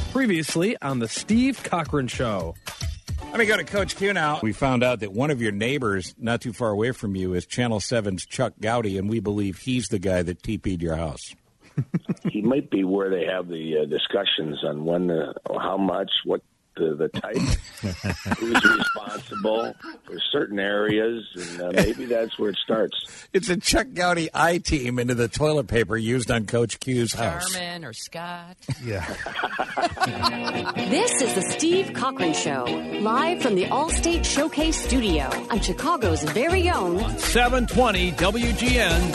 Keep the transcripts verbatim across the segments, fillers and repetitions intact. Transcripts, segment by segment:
Previously on the Steve Cochran Show. Let me go to Coach Q now. We found out that one of your neighbors not too far away from you is Channel seven's Chuck Gowdy, and we believe he's the guy that T P'd your house. He might be where they have the uh, discussions on when, uh, how much, what the, the type, who's responsible for certain areas, and uh, maybe that's where it starts. It's a Chuck Gowdy I-team into the toilet paper used on Coach Q's house. Sherman or Scott. Yeah. This is the Steve Cochran Show, live from the Allstate Showcase Studio on Chicago's very own seven twenty W G N.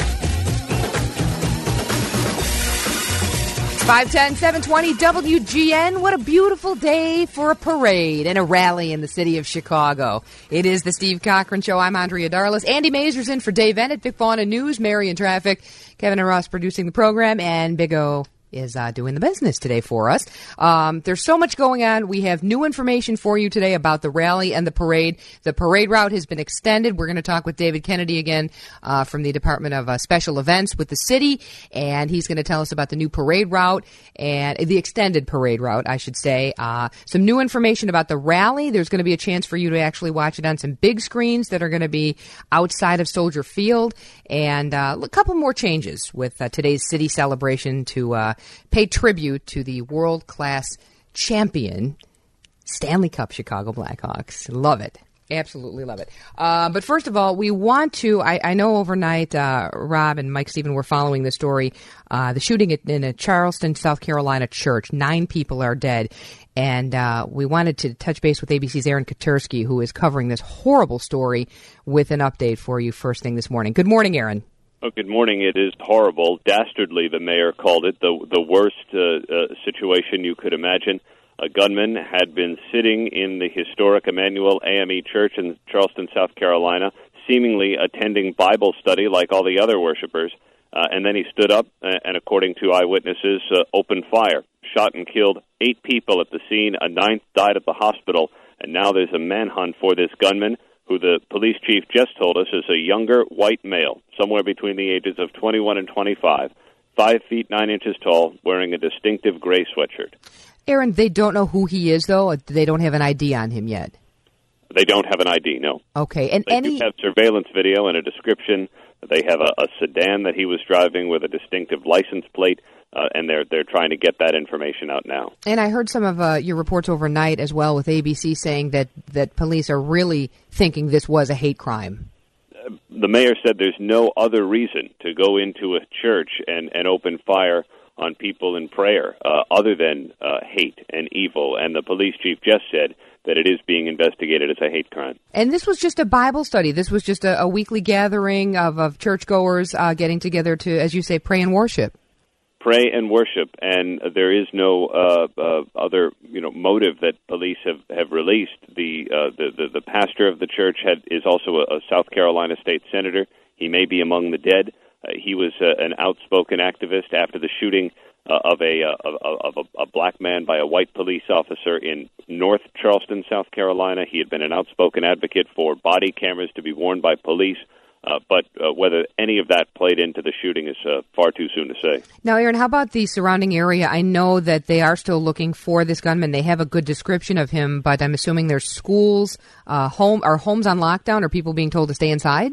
five ten, seven twenty W G N. What a beautiful day for a parade and a rally in the city of Chicago. It is the Steve Cochran Show. I'm Andrea Darlis. Andy Mazur's in for Dave Ennett, Vic Fauna News, Mary in Traffic, Kevin and Ross producing the program, and Big O is uh, doing the business today for us. Um, there's so much going on. We have new information for you today about the rally and the parade. The parade route has been extended. We're going to talk with David Kennedy again uh, from the Department of uh, Special Events with the city, and he's going to tell us about the new parade route and the extended parade route, I should say. Uh, some new information about the rally. There's going to be a chance for you to actually watch it on some big screens that are going to be outside of Soldier Field, and uh, a couple more changes with uh, today's city celebration to uh, pay tribute to the world-class champion Stanley Cup Chicago Blackhawks. Love it. Absolutely love it. Uh, but first of all, we want to, I, I know overnight, uh, Rob and Mike Stephen were following the story, uh, the shooting at, in a Charleston, South Carolina church. Nine people are dead. And uh, we wanted to touch base with A B C's Aaron Katersky, who is covering this horrible story, with an update for you first thing this morning. Good morning, Aaron. Oh, good morning. It is horrible. Dastardly, the mayor called it, the the worst uh, uh, situation you could imagine. A gunman had been sitting in the historic Emmanuel A M E Church in Charleston, South Carolina, seemingly attending Bible study like all the other worshipers, uh, and then he stood up and, according to eyewitnesses, uh, opened fire, shot and killed eight people at the scene. A ninth died at the hospital, and now there's a manhunt for this gunman, who the police chief just told us is a younger white male, somewhere between the ages of twenty-one and twenty-five, five feet nine inches tall, wearing a distinctive gray sweatshirt. Aaron, they don't know who he is, though? They don't have an I D on him yet? They don't have an I D, no. Okay. And they any... do have surveillance video and a description. They have a, a sedan that he was driving with a distinctive license plate. Uh, and they're they're trying to get that information out now. And I heard some of uh, your reports overnight as well with A B C saying that, that police are really thinking this was a hate crime. Uh, the mayor said there's no other reason to go into a church and, and open fire on people in prayer uh, other than uh, hate and evil. And the police chief just said that it is being investigated as a hate crime. And this was just a Bible study. This was just a, a weekly gathering of, of churchgoers uh, getting together to, as you say, pray and worship. Pray and worship, and there is no uh, uh, other, you know, motive that police have, have released. The, uh, the the the pastor of the church had is also a, a South Carolina state senator. He may be among the dead. Uh, he was uh, an outspoken activist after the shooting uh, of a uh, of, of a, a black man by a white police officer in North Charleston, South Carolina. He had been an outspoken advocate for body cameras to be worn by police. Uh, but uh, whether any of that played into the shooting is uh, far too soon to say. Now, Aaron, how about the surrounding area? I know that they are still looking for this gunman. They have a good description of him, but I'm assuming there's schools, uh, home, are homes on lockdown? Are people being told to stay inside?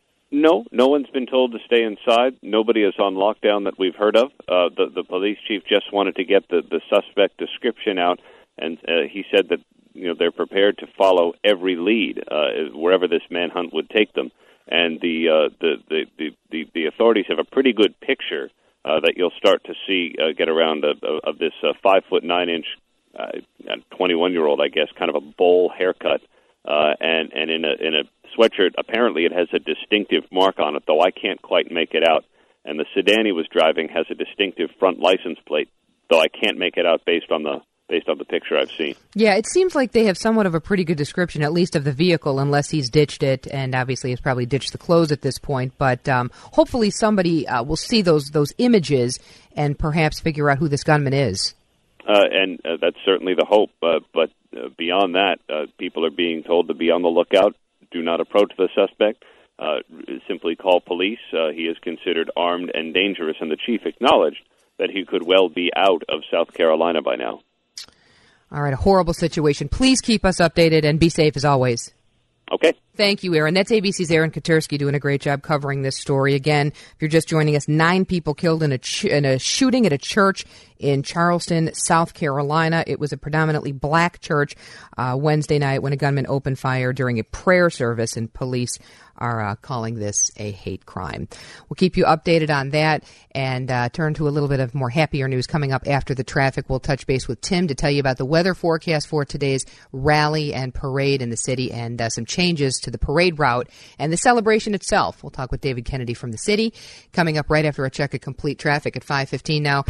No, no one's been told to stay inside. Nobody is on lockdown that we've heard of. Uh, the, the police chief just wanted to get the, the suspect description out, and uh, he said that you know they're prepared to follow every lead uh, wherever this manhunt would take them. And the, uh, the, the, the, the, the authorities have a pretty good picture uh, that you'll start to see uh, get around of, of this uh, five foot nine inch, uh, twenty-one year old, I guess, kind of a bowl haircut, uh, and and in a in a sweatshirt. Apparently, it has a distinctive mark on it, though I can't quite make it out. And the sedan he was driving has a distinctive front license plate, though I can't make it out based on the. based on the picture I've seen. Yeah, it seems like they have somewhat of a pretty good description, at least of the vehicle, unless he's ditched it, and obviously he's probably ditched the clothes at this point. But um, hopefully somebody uh, will see those those images and perhaps figure out who this gunman is. Uh, and uh, that's certainly the hope. Uh, but uh, beyond that, uh, people are being told to be on the lookout. Do not approach the suspect. Uh, simply call police. Uh, he is considered armed and dangerous, and the chief acknowledged that he could well be out of South Carolina by now. All right, a horrible situation. Please keep us updated and be safe as always. Okay. Thank you, Aaron. That's A B C's Aaron Katersky doing a great job covering this story. Again, if you're just joining us, nine people killed in a ch- in a shooting at a church in Charleston, South Carolina. It was a predominantly black church uh, Wednesday night when a gunman opened fire during a prayer service, and police are uh, calling this a hate crime. We'll keep you updated on that and uh, turn to a little bit of more happier news coming up after the traffic. We'll touch base with Tim to tell you about the weather forecast for today's rally and parade in the city and uh, some changes to the parade route and the celebration itself. We'll talk with David Kennedy from the city coming up right after a check of complete traffic at five fifteen now.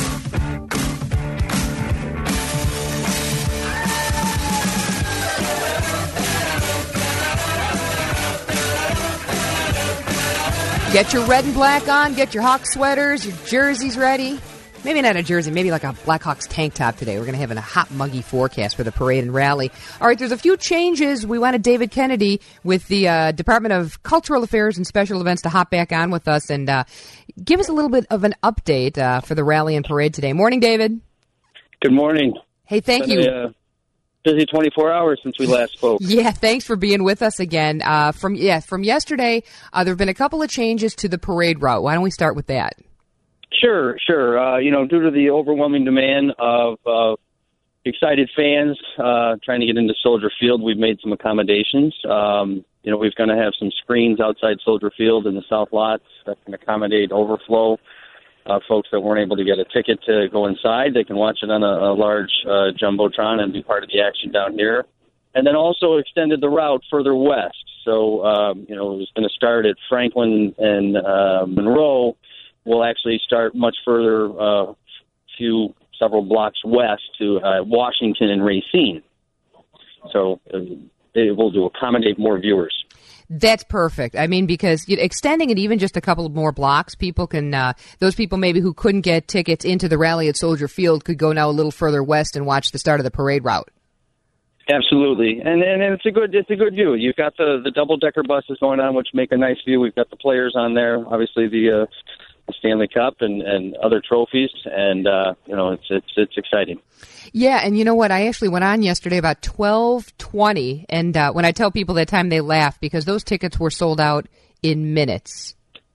Get your red and black on, get your Hawks sweaters, your jerseys ready. Maybe not a jersey, maybe like a Blackhawks tank top today. We're going to have a hot, muggy forecast for the parade and rally. All right, there's a few changes. We wanted David Kennedy with the uh, Department of Cultural Affairs and Special Events to hop back on with us and uh, give us a little bit of an update uh, for the rally and parade today. Morning, David. Good morning. Hey, thank Been you. A, uh, busy twenty-four hours since we last spoke. Yeah, thanks for being with us again. Uh, from yeah, from yesterday, uh, there have been a couple of changes to the parade route. Why don't we start with that? Sure, sure. Uh, you know, due to the overwhelming demand of uh, excited fans uh, trying to get into Soldier Field, we've made some accommodations. Um, you know, we're going to have some screens outside Soldier Field in the south lots that can accommodate overflow. Uh, folks that weren't able to get a ticket to go inside, they can watch it on a, a large uh, jumbotron and be part of the action down here. And then also extended the route further west. So, um, you know, it was going to start at Franklin and uh, Monroe. We'll actually start much further, a uh, few, several blocks west to uh, Washington and Racine. So uh, it will to accommodate more viewers. That's perfect. I mean, because you know, extending it even just a couple more blocks, people can, uh, those people maybe who couldn't get tickets into the rally at Soldier Field could go now a little further west and watch the start of the parade route. Absolutely, and and it's a good it's a good view. You've got the the double decker buses going on, which make a nice view. We've got the players on there, obviously the, uh, the Stanley Cup and, and other trophies, and uh, you know it's it's it's exciting. Yeah, and you know what? I actually went on yesterday about twelve twenty, and uh, when I tell people that time, they laugh because those tickets were sold out in minutes.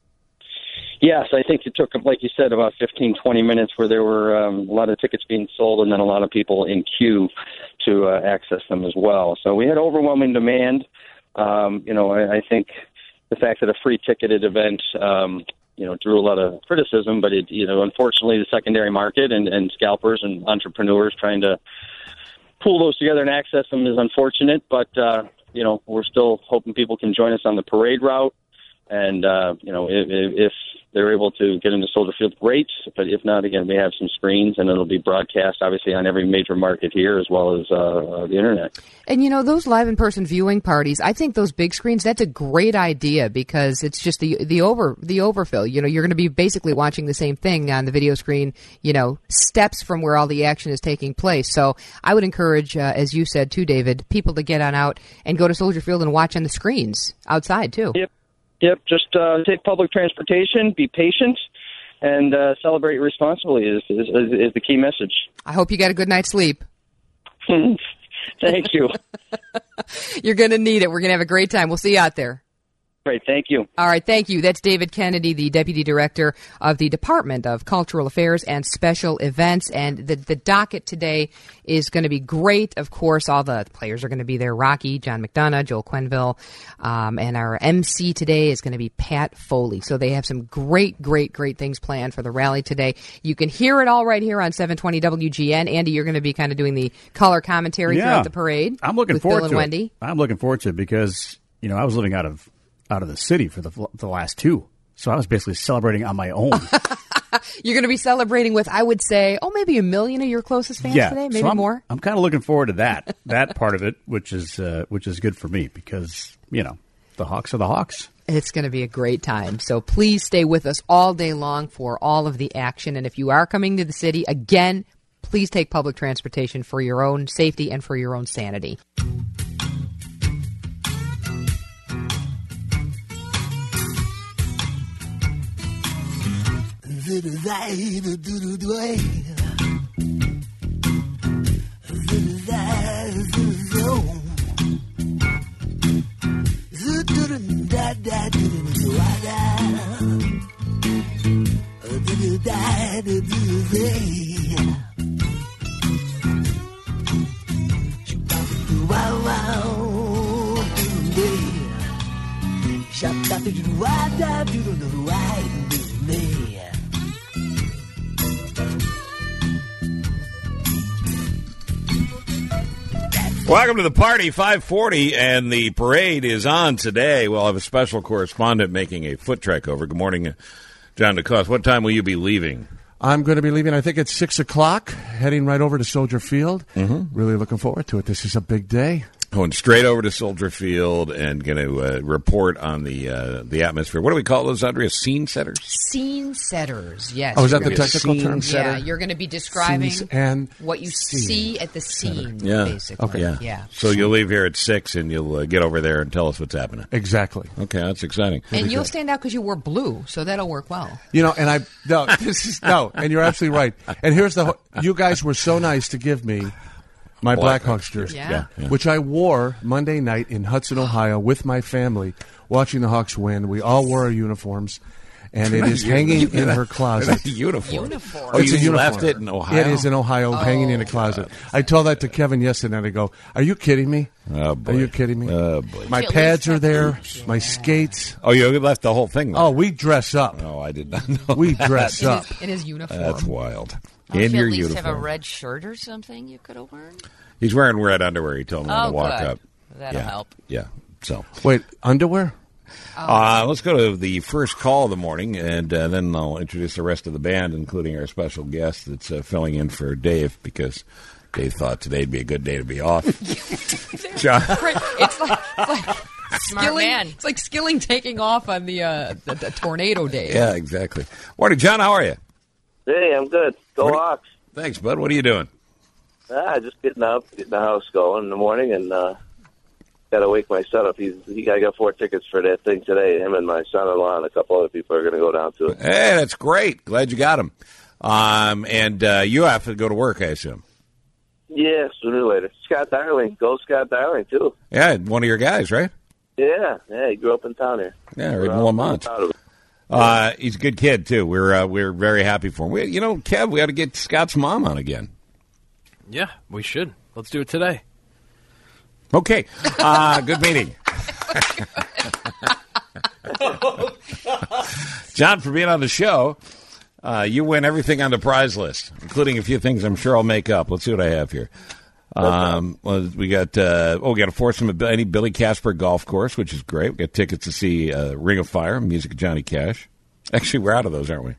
Yes, I think it took, like you said, about fifteen, twenty minutes where there were um, a lot of tickets being sold and then a lot of people in queue to uh, access them as well. So we had overwhelming demand. Um, you know, I, I think the fact that a free ticketed event, um, you know, drew a lot of criticism, but it, you know, unfortunately the secondary market and, and scalpers and entrepreneurs trying to pull those together and access them is unfortunate. But, uh, you know, we're still hoping people can join us on the parade route. And, uh, you know, if, if they're able to get into Soldier Field, great. But if not, again, we have some screens, and it'll be broadcast, obviously, on every major market here as well as uh, the Internet. And, you know, those live in-person viewing parties, I think those big screens, that's a great idea because it's just the the over the overfill. You know, you're going to be basically watching the same thing on the video screen, you know, steps from where all the action is taking place. So I would encourage, uh, as you said, too, David, people to get on out and go to Soldier Field and watch on the screens outside, too. Yep. Yep, just uh, take public transportation, be patient, and uh, celebrate responsibly is, is, is the key message. I hope you got a good night's sleep. Thank you. You're going to need it. We're going to have a great time. We'll see you out there. Great, thank you. All right, thank you. That's David Kennedy, the Deputy Director of the Department of Cultural Affairs and Special Events. And the, the docket today is going to be great. Of course, all the players are going to be there. Rocky, John McDonough, Joel Quenneville. Um, and our M C today is going to be Pat Foley. So they have some great, great, great things planned for the rally today. You can hear it all right here on seven twenty W G N. Andy, you're going to be kind of doing the color commentary yeah, throughout the parade. I'm looking with forward Bill and to Wendy. it. I'm looking forward to it because, you know, I was living out of out of the city for the the last two. So I was basically celebrating on my own. You're going to be celebrating with, I would say, oh, maybe a million of your closest fans yeah, today, maybe so I'm, more. I'm kind of looking forward to that, that part of it, which is uh, which is good for me because, you know, the Hawks are the Hawks. It's going to be a great time. So please stay with us all day long for all of the action. And if you are coming to the city, again, please take public transportation for your own safety and for your own sanity. Welcome to the party, five forty, and the parade is on today. We'll have a special correspondent making a foot trek over. Good morning, John DeCoste. What time will you be leaving? I'm going to be leaving, I think it's six o'clock, heading right over to Soldier Field. Mm-hmm. Really looking forward to it. This is a big day. Going straight over to Soldier Field and going to uh, report on the uh, the atmosphere. What do we call those, Andrea? Scene setters? Scene setters, yes. Oh, is that You're the gonna- technical scene term? setter? Yeah, you're going to be describing Scenes and what you scene see at the scene, Yeah. basically. Okay. Yeah. yeah. So you'll leave here at six, and you'll uh, get over there and tell us what's happening. Exactly. Okay, that's exciting. And you'll stand out because you wore blue, so that'll work well. You know, and I, no, this is, no, and you're absolutely right. And here's the, you guys were so nice to give me my Black Blackhawks jersey, Yeah. Yeah, yeah. which I wore Monday night in Hudson, Ohio with my family watching the Hawks win. We all wore our uniforms, and it is hanging in her closet. Uniform. Uniform. Oh, It's you a uniform. left it in Ohio? It is in Ohio, hanging in a closet. I told that to Kevin yesterday, and I go, "Are you kidding me? Oh, boy. Are you kidding me? Oh, boy. My Did you at pads least are have there, boots? my skates. Oh, you left the whole thing there. Oh, we dress up. Oh, I did not know We that. dress In up. his, in his uniform. That's wild. Don't In you your at least uniform. have a red shirt or something you could have worn? He's wearing red underwear, he told me when Oh, to walk good. up. That'll yeah. help. Yeah, so. Wait, underwear? Uh, let's go to the first call of the morning, and uh, then I'll introduce the rest of the band, including our special guest that's uh, filling in for Dave, because Dave thought today'd be a good day to be off. John. Right. It's like, it's like Smart Skilling, man. It's like Skilling taking off on the, uh, the, the tornado day. Yeah, exactly. Morning, John. How are you? Hey, I'm good. Go What do- Hawks. Thanks, bud. What are you doing? Ah, just getting up, getting the house going in the morning, and uh, got to wake my son up. He's he I got four tickets for that thing today. Him and my son-in-law and a couple other people are going to go down to it. Hey, that's great. Glad you got him. Um, and uh, you have to go to work, I assume. Yeah, sooner or later. Scott Darling, go Scott Darling too. Yeah, one of your guys, right? Yeah, yeah, he grew up in town here. Yeah, right in We're all Lamont. proud of it. Uh, he's a good kid too. We're uh, we're very happy for him. We, you know, Kev, we got to get Scott's mom on again. Yeah, we should. Let's do it today. Okay, uh, good meeting. John, for being on the show, uh, you win everything on the prize list, including a few things I'm sure I'll make up. Let's see what I have here. Um, well, we got uh, oh, we got a foursome at any Billy Casper golf course, which is great. We got tickets to see uh, Ring of Fire, music of Johnny Cash. Actually, we're out of those, aren't we?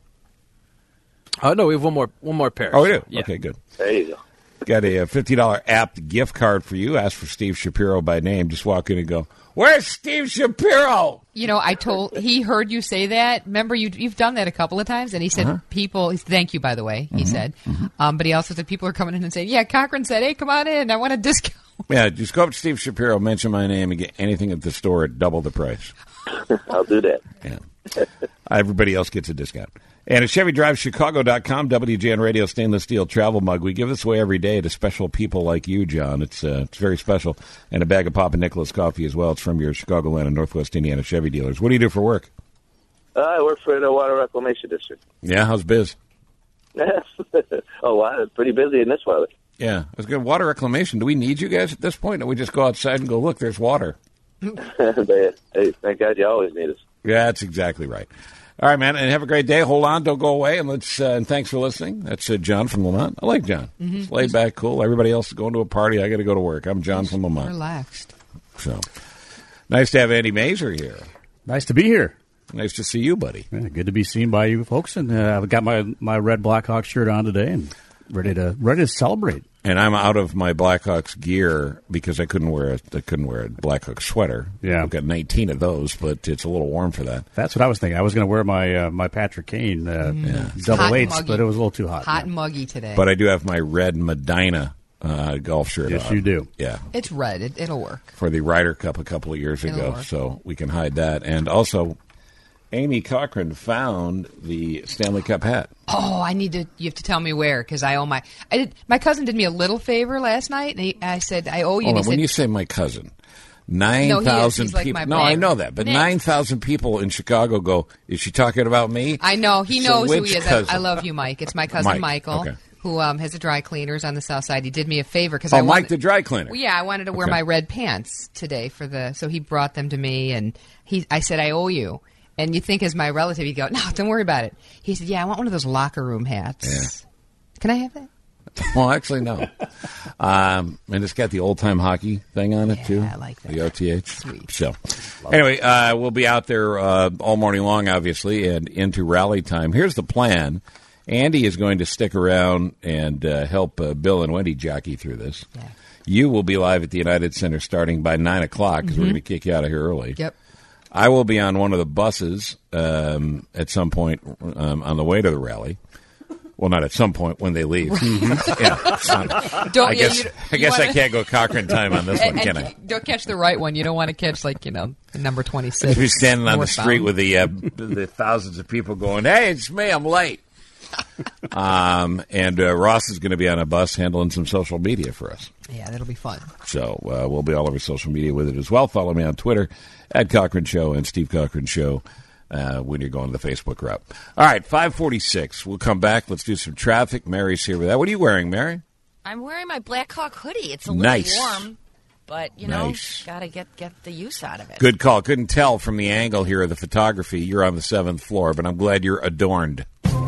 Oh no, we have one more one more pair. Oh, we do. Yeah. Okay, good. There you go. Got a fifty dollars apt gift card for you. Ask for Steve Shapiro by name. Just walk in and go, "Where's Steve Shapiro?" You know, I told he heard you say that. Remember, you you've done that a couple of times, and he said Uh-huh. people. he- Thank you, by the way. He said, um, but he also said people are coming in and saying, "Yeah, Cochran said, hey, come on in. I want a discount." Yeah, just go up to Steve Shapiro, mention my name, and get anything at the store at double the price. I'll do that. Yeah. Everybody else gets a discount. And at Chevy Drive Chicago dot com, W G N Radio stainless steel travel mug. We give this away every day to special people like you, John. It's uh, it's very special. And a bag of Papa Nicholas coffee as well. It's from your Chicagoland and Northwest Indiana Chevy dealers. What do you do for work? Uh, I work for the Water Reclamation District. Yeah, how's biz? Oh, wow, it's pretty busy in this weather. Yeah, it's good. Water reclamation. Do we need you guys at this point? Or we just go outside and go, look, there's water? they, hey, thank God you always need us. Yeah, that's exactly right. All right, man, and have a great day. Hold on, don't go away, and let's uh, and thanks for listening. That's uh, John from Lamont. I like John. Mm-hmm. He's laid back, cool. Everybody else is going to a party. I got to go to work. I'm John from Lamont. Relaxed. So nice to have Andy Mazer here. Nice to be here. Nice to see you, buddy. Yeah, good to be seen by you folks, and uh, I've got my, my red Blackhawks shirt on today, and ready to ready to celebrate. And I'm out of my Blackhawks gear because I couldn't wear a I couldn't wear a Blackhawks sweater. Yeah. I've got nineteen of those, but it's a little warm for that. That's what I was thinking. I was going to wear my uh, my Patrick Kane uh, double Hot and eights, muggy. but it was a little too hot. Hot yeah. and muggy today. But I do have my red Medina uh, golf shirt Yes, on. you do. Yeah. It's red. It, it'll work. For the Ryder Cup a couple of years It'll ago, work. so we can hide that. And also, Amy Cochran found the Stanley Cup hat. Oh, I need to. You have to tell me where because I owe my. I did. My cousin did me a little favor last night, and he, I said I owe you. Hold and on, he when said, you say my cousin, nine No, he is. thousand He's like people. my No, brother. I know that, but Nick. nine thousand people in Chicago go. Is she talking about me? I know he So knows who which he is. I, cousin? I love you, Mike. It's my cousin Mike, Michael. okay. who um, has a dry cleaners on the south side. He did me a favor because Oh, I Mike wanted, the dry cleaner. Well, yeah, I wanted to wear Okay. my red pants today for the. So he brought them to me, and he. I said, I owe you. And you think as my relative, you go, no, don't worry about it. He said, yeah, I want one of those locker room hats. Yeah. Can I have that? Well, actually, no. um, and it's got the old-time hockey thing on it, Yeah, too. I like that. The O T H. Sweet. So, anyway, uh, we'll be out there uh, all morning long, obviously, and into rally time. Here's the plan. Andy is going to stick around and uh, help uh, Bill and Wendy jockey through this. Yeah. You will be live at the United Center starting by nine o'clock because we're going to kick you out of here early. Yep. I will be on one of the buses um, at some point um, on the way to the rally. Well, not at some point when they leave. yeah, not- Don't- I yeah, guess, you- I, you guess I wanna- can't go Cochrane time on this And, one, can and I? don't catch the right one. You don't want to catch, like, you know, the number twenty-six. Be standing on the northbound. street with the uh, the thousands of people going, "Hey, it's me, I'm late." um, and uh, Ross is going to be on a bus handling some social media for us. Yeah, that'll be fun. So uh, we'll be all over social media with it as well. Follow me on Twitter at Cochrane Show and Steve Cochrane Show uh, when you're going the Facebook route. All right, five forty-six. We'll come back. Let's do some traffic. Mary's here with that. What are you wearing, Mary? I'm wearing my Black Hawk hoodie. It's a little Nice. warm, but, you know, Nice. got to get, get the use out of it. Good call. Couldn't tell from the angle here of the photography. You're on the seventh floor, but I'm glad you're adorned.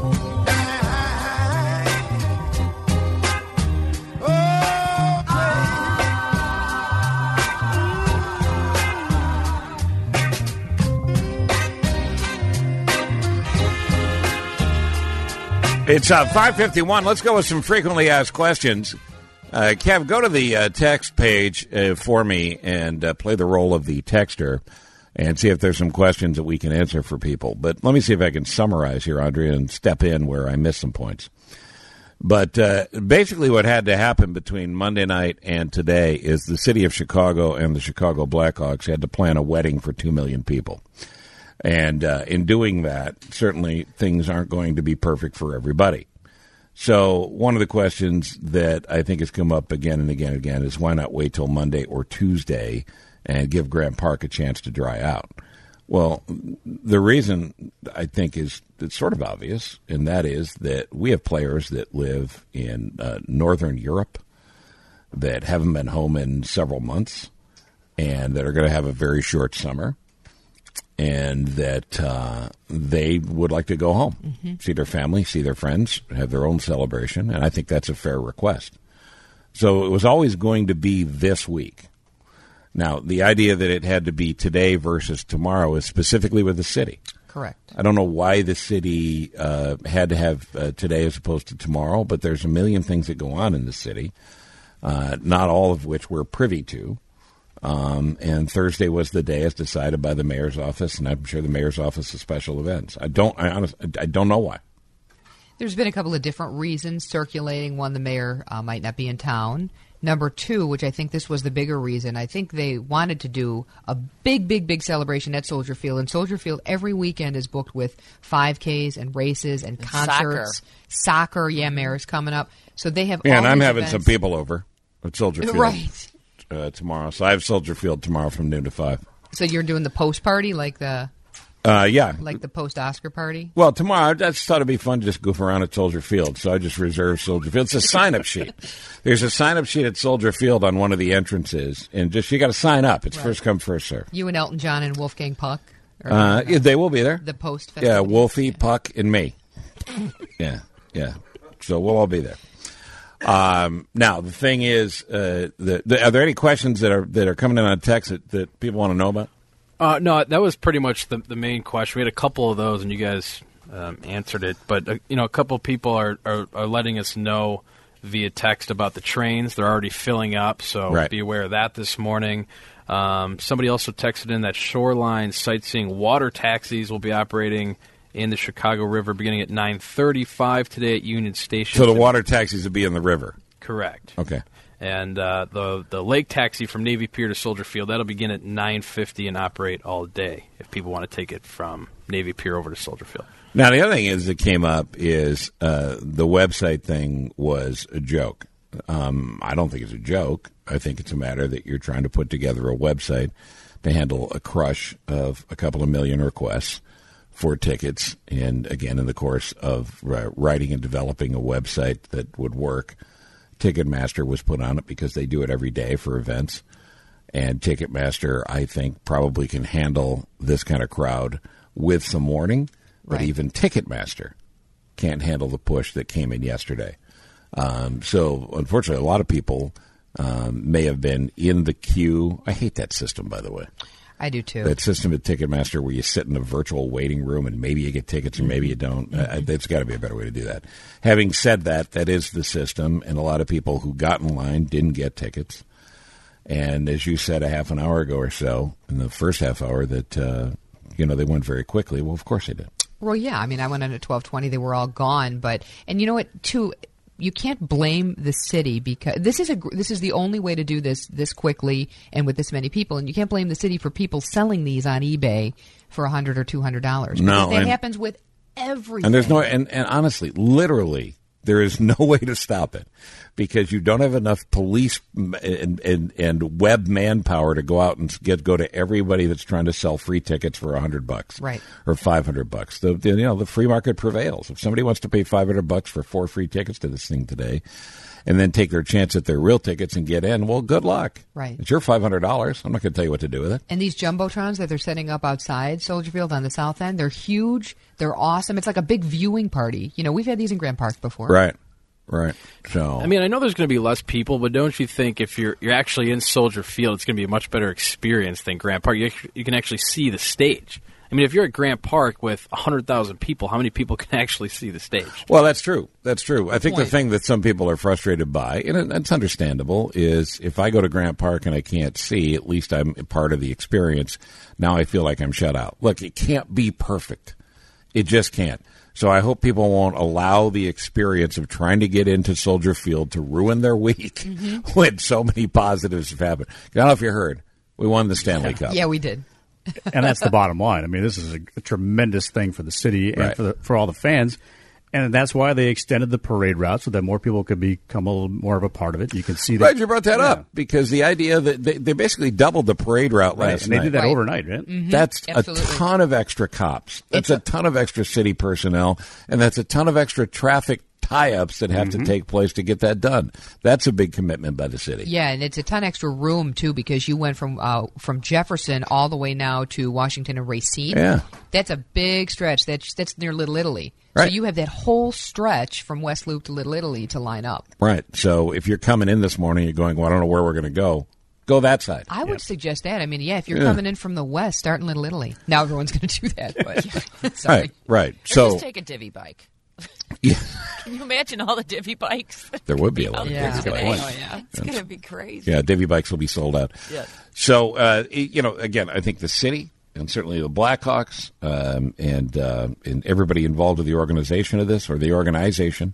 It's uh, five fifty-one. Let's go with some frequently asked questions. Uh, Kev, go to the uh, text page uh, for me and uh, play the role of the texter and see if there's some questions that we can answer for people. But let me see if I can summarize here, Andrea, and step in where I missed some points. But uh, basically what had to happen between Monday night and today is the city of Chicago and the Chicago Blackhawks had to plan a wedding for two million people. And uh, in doing that, certainly things aren't going to be perfect for everybody. So one of the questions that I think has come up again and again and again is why not wait till Monday or Tuesday and give Grant Park a chance to dry out? Well, the reason I think is it's sort of obvious, and that is that we have players that live in uh, Northern Europe that haven't been home in several months and that are going to have a very short summer. And that uh, they would like to go home, mm-hmm. see their family, see their friends, have their own celebration, and I think that's a fair request. So it was always going to be this week. Now, the idea that it had to be today versus tomorrow is specifically with the city. Correct. I don't know why the city uh, had to have uh, today as opposed to tomorrow, but there's a million things that go on in the city, uh, not all of which we're privy to. Um, and Thursday was the day as decided by the mayor's office, and I'm sure the mayor's office of special events. I don't, I honestly, I don't know why. There's been a couple of different reasons circulating. One, the mayor uh, might not be in town. Number two, which I think this was the bigger reason, I think they wanted to do a big, big, big celebration at Soldier Field. And Soldier Field every weekend is booked with five Ks and races and, And concerts. Soccer. Soccer, yeah, mayor's coming up. So they have Yeah, all and I'm these having events. some people over at Soldier Field. Right. Uh, tomorrow. So I have Soldier Field tomorrow from noon to five. So you're doing the post party, like the Uh, yeah. like the post Oscar party? Well, tomorrow, I just thought it'd be fun to just goof around at Soldier Field, so I just reserved Soldier Field. It's a sign-up sheet. There's a sign-up sheet at Soldier Field on one of the entrances, and just you got to sign up. It's Right. first come, first serve. You and Elton John and Wolfgang Puck? Or Uh, yeah, they will be there. The post Yeah, festivities? Wolfie, Puck, and me. yeah, yeah. So we'll all be there. Um, now the thing is, uh, the, the, are there any questions that are that are coming in on text that, that people want to know about? Uh, no, that was pretty much the, the main question. We had a couple of those, and you guys um, answered it. But uh, you know, a couple of people are, are, are letting us know via text about the trains. They're already filling up, so Right. be aware of that this morning. Um, somebody also texted in that Shoreline sightseeing water taxis will be operating in the Chicago River beginning at nine thirty-five today at Union Station. So the water taxis will be in the river. Correct. Okay. And uh, the the lake taxi from Navy Pier to Soldier Field, that'll begin at nine fifty and operate all day if people want to take it from Navy Pier over to Soldier Field. Now, the other thing is that came up is uh, the website thing was a joke. Um, I don't think it's a joke. I think it's a matter that you're trying to put together a website to handle a crush of a couple of million requests for tickets. And again, in the course of uh, writing and developing a website that would work, Ticketmaster was put on it because they do it every day for events. And Ticketmaster, I think, probably can handle this kind of crowd with some warning. But Right. even Ticketmaster can't handle the push that came in yesterday. Um, so, unfortunately, a lot of people um, may have been in the queue. I hate that system, by the way. I do too. That system at Ticketmaster where you sit in a virtual waiting room and maybe you get tickets or maybe you don't. Mm-hmm. Uh, there's got to be a better way to do that. Having said that, that is the system, and a lot of people who got in line didn't get tickets. And as you said a half an hour ago or so, in the first half hour, that uh, you know they went very quickly. Well, of course they did. Well, yeah. I mean, I went in at twelve twenty. They were all gone. But and you know what? Too, you can't blame the city because this is a gr- this is the only way to do this this quickly and with this many people. And you can't blame the city for people selling these on eBay for a hundred or two hundred dollars. No, that and, happens with everything. And there's no and, and honestly, literally, there is no way to stop it because you don't have enough police and, and, and web manpower to go out and get go to everybody that's trying to sell free tickets for a hundred bucks, right, or five hundred bucks. The, the you know the free market prevails. If somebody wants to pay five hundred bucks for four free tickets to this thing today, and then take their chance at their real tickets and get in, well, good luck. Right, it's your five hundred dollars. I'm not going to tell you what to do with it. And these jumbotrons that they're setting up outside Soldier Field on the south end, they're huge. They're awesome. It's like a big viewing party. You know, we've had these in Grand Park before, right? Right. So I mean, I know there's going to be less people, but don't you think if you're you're actually in Soldier Field, it's going to be a much better experience than Grant Park? You, you can actually see the stage. I mean, if you're at Grant Park with one hundred thousand people, how many people can actually see the stage? Well, that's true. That's true. I think point. the thing that some people are frustrated by, and it's understandable, is if I go to Grant Park and I can't see, at least I'm part of the experience. Now I feel like I'm shut out. Look, it can't be perfect. It just can't. So I hope people won't allow the experience of trying to get into Soldier Field to ruin their week mm-hmm. when so many positives have happened. I don't know if you heard. We won the Stanley yeah. Cup. Yeah, we did. And that's the bottom line. I mean, this is a, a tremendous thing for the city and right. for, the, for all the fans. And that's why they extended the parade route so that more people could become a little more of a part of it. You can see that. Right, you brought that yeah. up because the idea that they, they basically doubled the parade route right. last and they night. did that right. overnight, right? Mm-hmm. That's Absolutely. a ton of extra cops. That's It's a ton of extra city personnel, and that's a ton of extra traffic tie-ups that have mm-hmm. to take place to get that done. That's a big commitment by the city. Yeah, and it's a ton extra room too because you went from uh, from Jefferson all the way now to Washington and Racine. Yeah, that's a big stretch. That's that's near Little Italy. Right. So you have that whole stretch from West Loop to Little Italy to line up. Right. So if you're coming in this morning, you're going, well, I don't know where we're going to go. Go that side. I would yep. suggest that. I mean, yeah, if you're yeah. coming in from the west, start in Little Italy. Now everyone's going to do that, but sorry. Right. Right. Or so just take a divvy bike. Yeah. Can you imagine all the divvy bikes? There would be a lot of Yeah. divvy Today. bikes. Oh, yeah. It's going to be crazy. Yeah, divvy bikes will be sold out. Yes. So, uh, you know, again, I think the city and certainly the Blackhawks um, and uh, and everybody involved with the organization of this or the organization,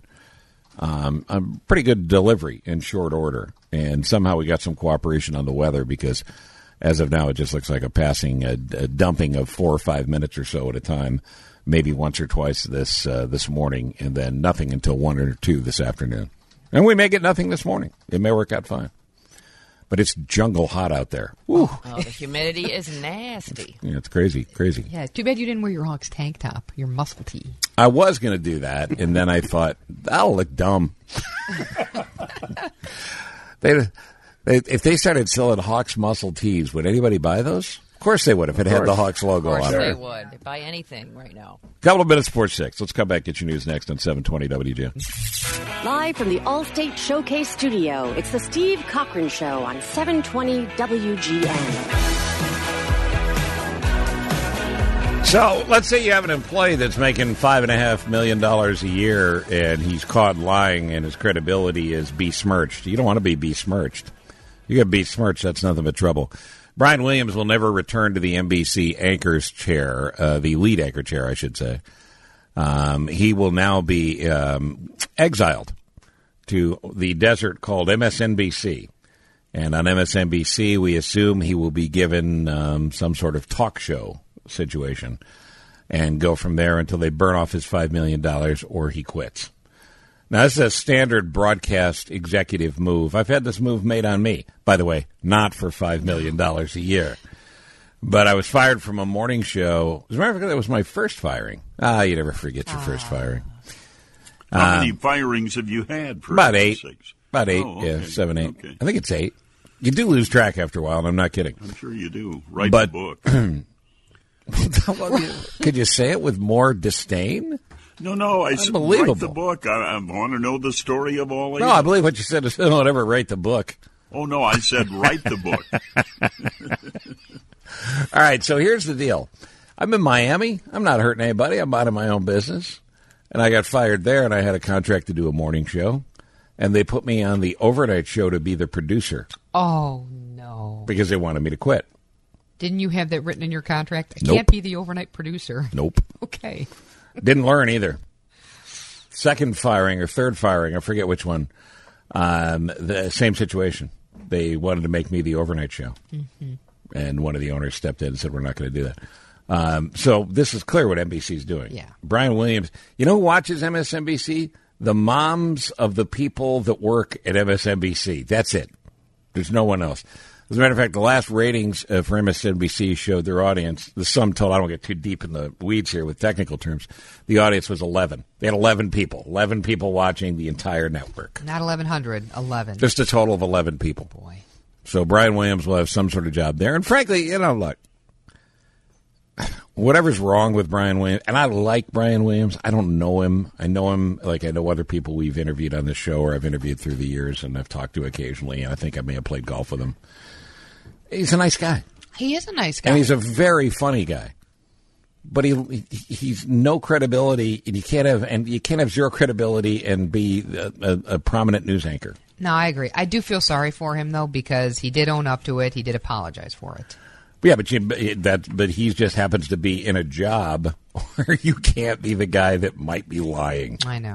um, a pretty good delivery in short order. And somehow we got some cooperation on the weather because as of now it just looks like a passing, a, a dumping of four or five minutes or so at a time, maybe once or twice this uh, this morning, and then nothing until one or two this afternoon. And we may get nothing this morning. It may work out fine. But it's jungle hot out there. Woo. Oh, the humidity is nasty. Yeah, it's crazy, crazy. Yeah, it's too bad you didn't wear your Hawks tank top, your muscle tee. I was going to do that, and then I thought, that'll look dumb. they, they, if they started selling Hawks muscle tees, would anybody buy those? Of course they would if it had the Hawks logo Of course on they it. would. They'd buy anything right now. Couple of minutes before six. Let's come back, get your news next on seven twenty W G N. Live from the Allstate Showcase Studio, it's the Steve Cochran Show on seven twenty W G N. So let's say you have an employee that's making five and a half million dollars a year, and he's caught lying, and his credibility is besmirched. You don't want to be besmirched. You get besmirched, that's nothing but trouble. Brian Williams will never return to the N B C anchor's chair, uh, the lead anchor chair, I should say. Um, he will now be um, exiled to the desert called M S N B C. And on M S N B C, we assume he will be given um, some sort of talk show situation and go from there until they burn off his five million dollars or he quits. Now, this is a standard broadcast executive move. I've had this move made on me, by the way, not for five million dollars a year. But I was fired from a morning show. As a matter of fact, that was my first firing. Ah, you never forget your ah. first firing. How um, many firings have you had? For about eight. Sakes? About eight, oh, okay. yeah, seven, eight. Okay. I think it's eight. You do lose track after a while, and I'm not kidding. I'm sure you do. Write but, the book. Could you say it with more disdain? No, no, I said write the book. I, I want to know the story of all eight. No, I believe what you said is don't ever write the book. Oh, no, I said write the book. All right, so here's the deal. I'm in Miami. I'm not hurting anybody. I'm out of my own business. And I got fired there, and I had a contract to do a morning show. And they put me on the overnight show to be the producer. Oh, no. Because they wanted me to quit. Didn't you have that written in your contract? I nope. can't be the overnight producer. Nope. Okay. Didn't learn either. Second firing or third firing, I forget which one. Um, the same situation. They wanted to make me the overnight show. Mm-hmm. And one of the owners stepped in and said, we're not going to do that. Um, so this is clear what N B C is doing. Yeah. Brian Williams. You know who watches M S N B C? The moms of the people that work at M S N B C. That's it. There's no one else. As a matter of fact, the last ratings uh, for M S N B C showed their audience, the sum total, I don't get too deep in the weeds here with technical terms, the audience was eleven. They had eleven people. eleven people watching the entire network. Not eleven hundred, eleven. Just a total of eleven people. Boy. So Brian Williams will have some sort of job there. And frankly, you know, look, whatever's wrong with Brian Williams, and I like Brian Williams. I don't know him. I know him like I know other people we've interviewed on this show or I've interviewed through the years and I've talked to occasionally. And I think I may have played golf with him. He's a nice guy. He is a nice guy. And he's a very funny guy. But he he's no credibility, and you can't have and you can't have zero credibility and be a, a, a prominent news anchor. No, I agree. I do feel sorry for him though because he did own up to it. He did apologize for it. Yeah, but you, that but he just happens to be in a job where you can't be the guy that might be lying. I know.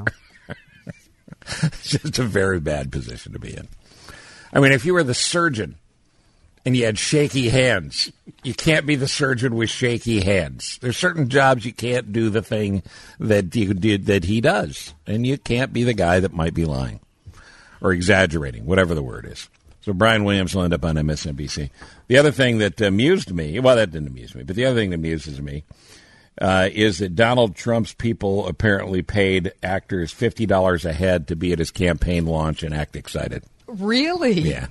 It's just a very bad position to be in. I mean, if you were the surgeon and you had shaky hands, you can't be the surgeon with shaky hands. There's certain jobs you can't do the thing that you did that he does, and you can't be the guy that might be lying or exaggerating, whatever the word is. So Brian Williams will end up on M S N B C. The other thing that amused me, well, that didn't amuse me, but the other thing that amuses me uh, is that Donald Trump's people apparently paid actors fifty dollars a head to be at his campaign launch and act excited. Really? Yeah.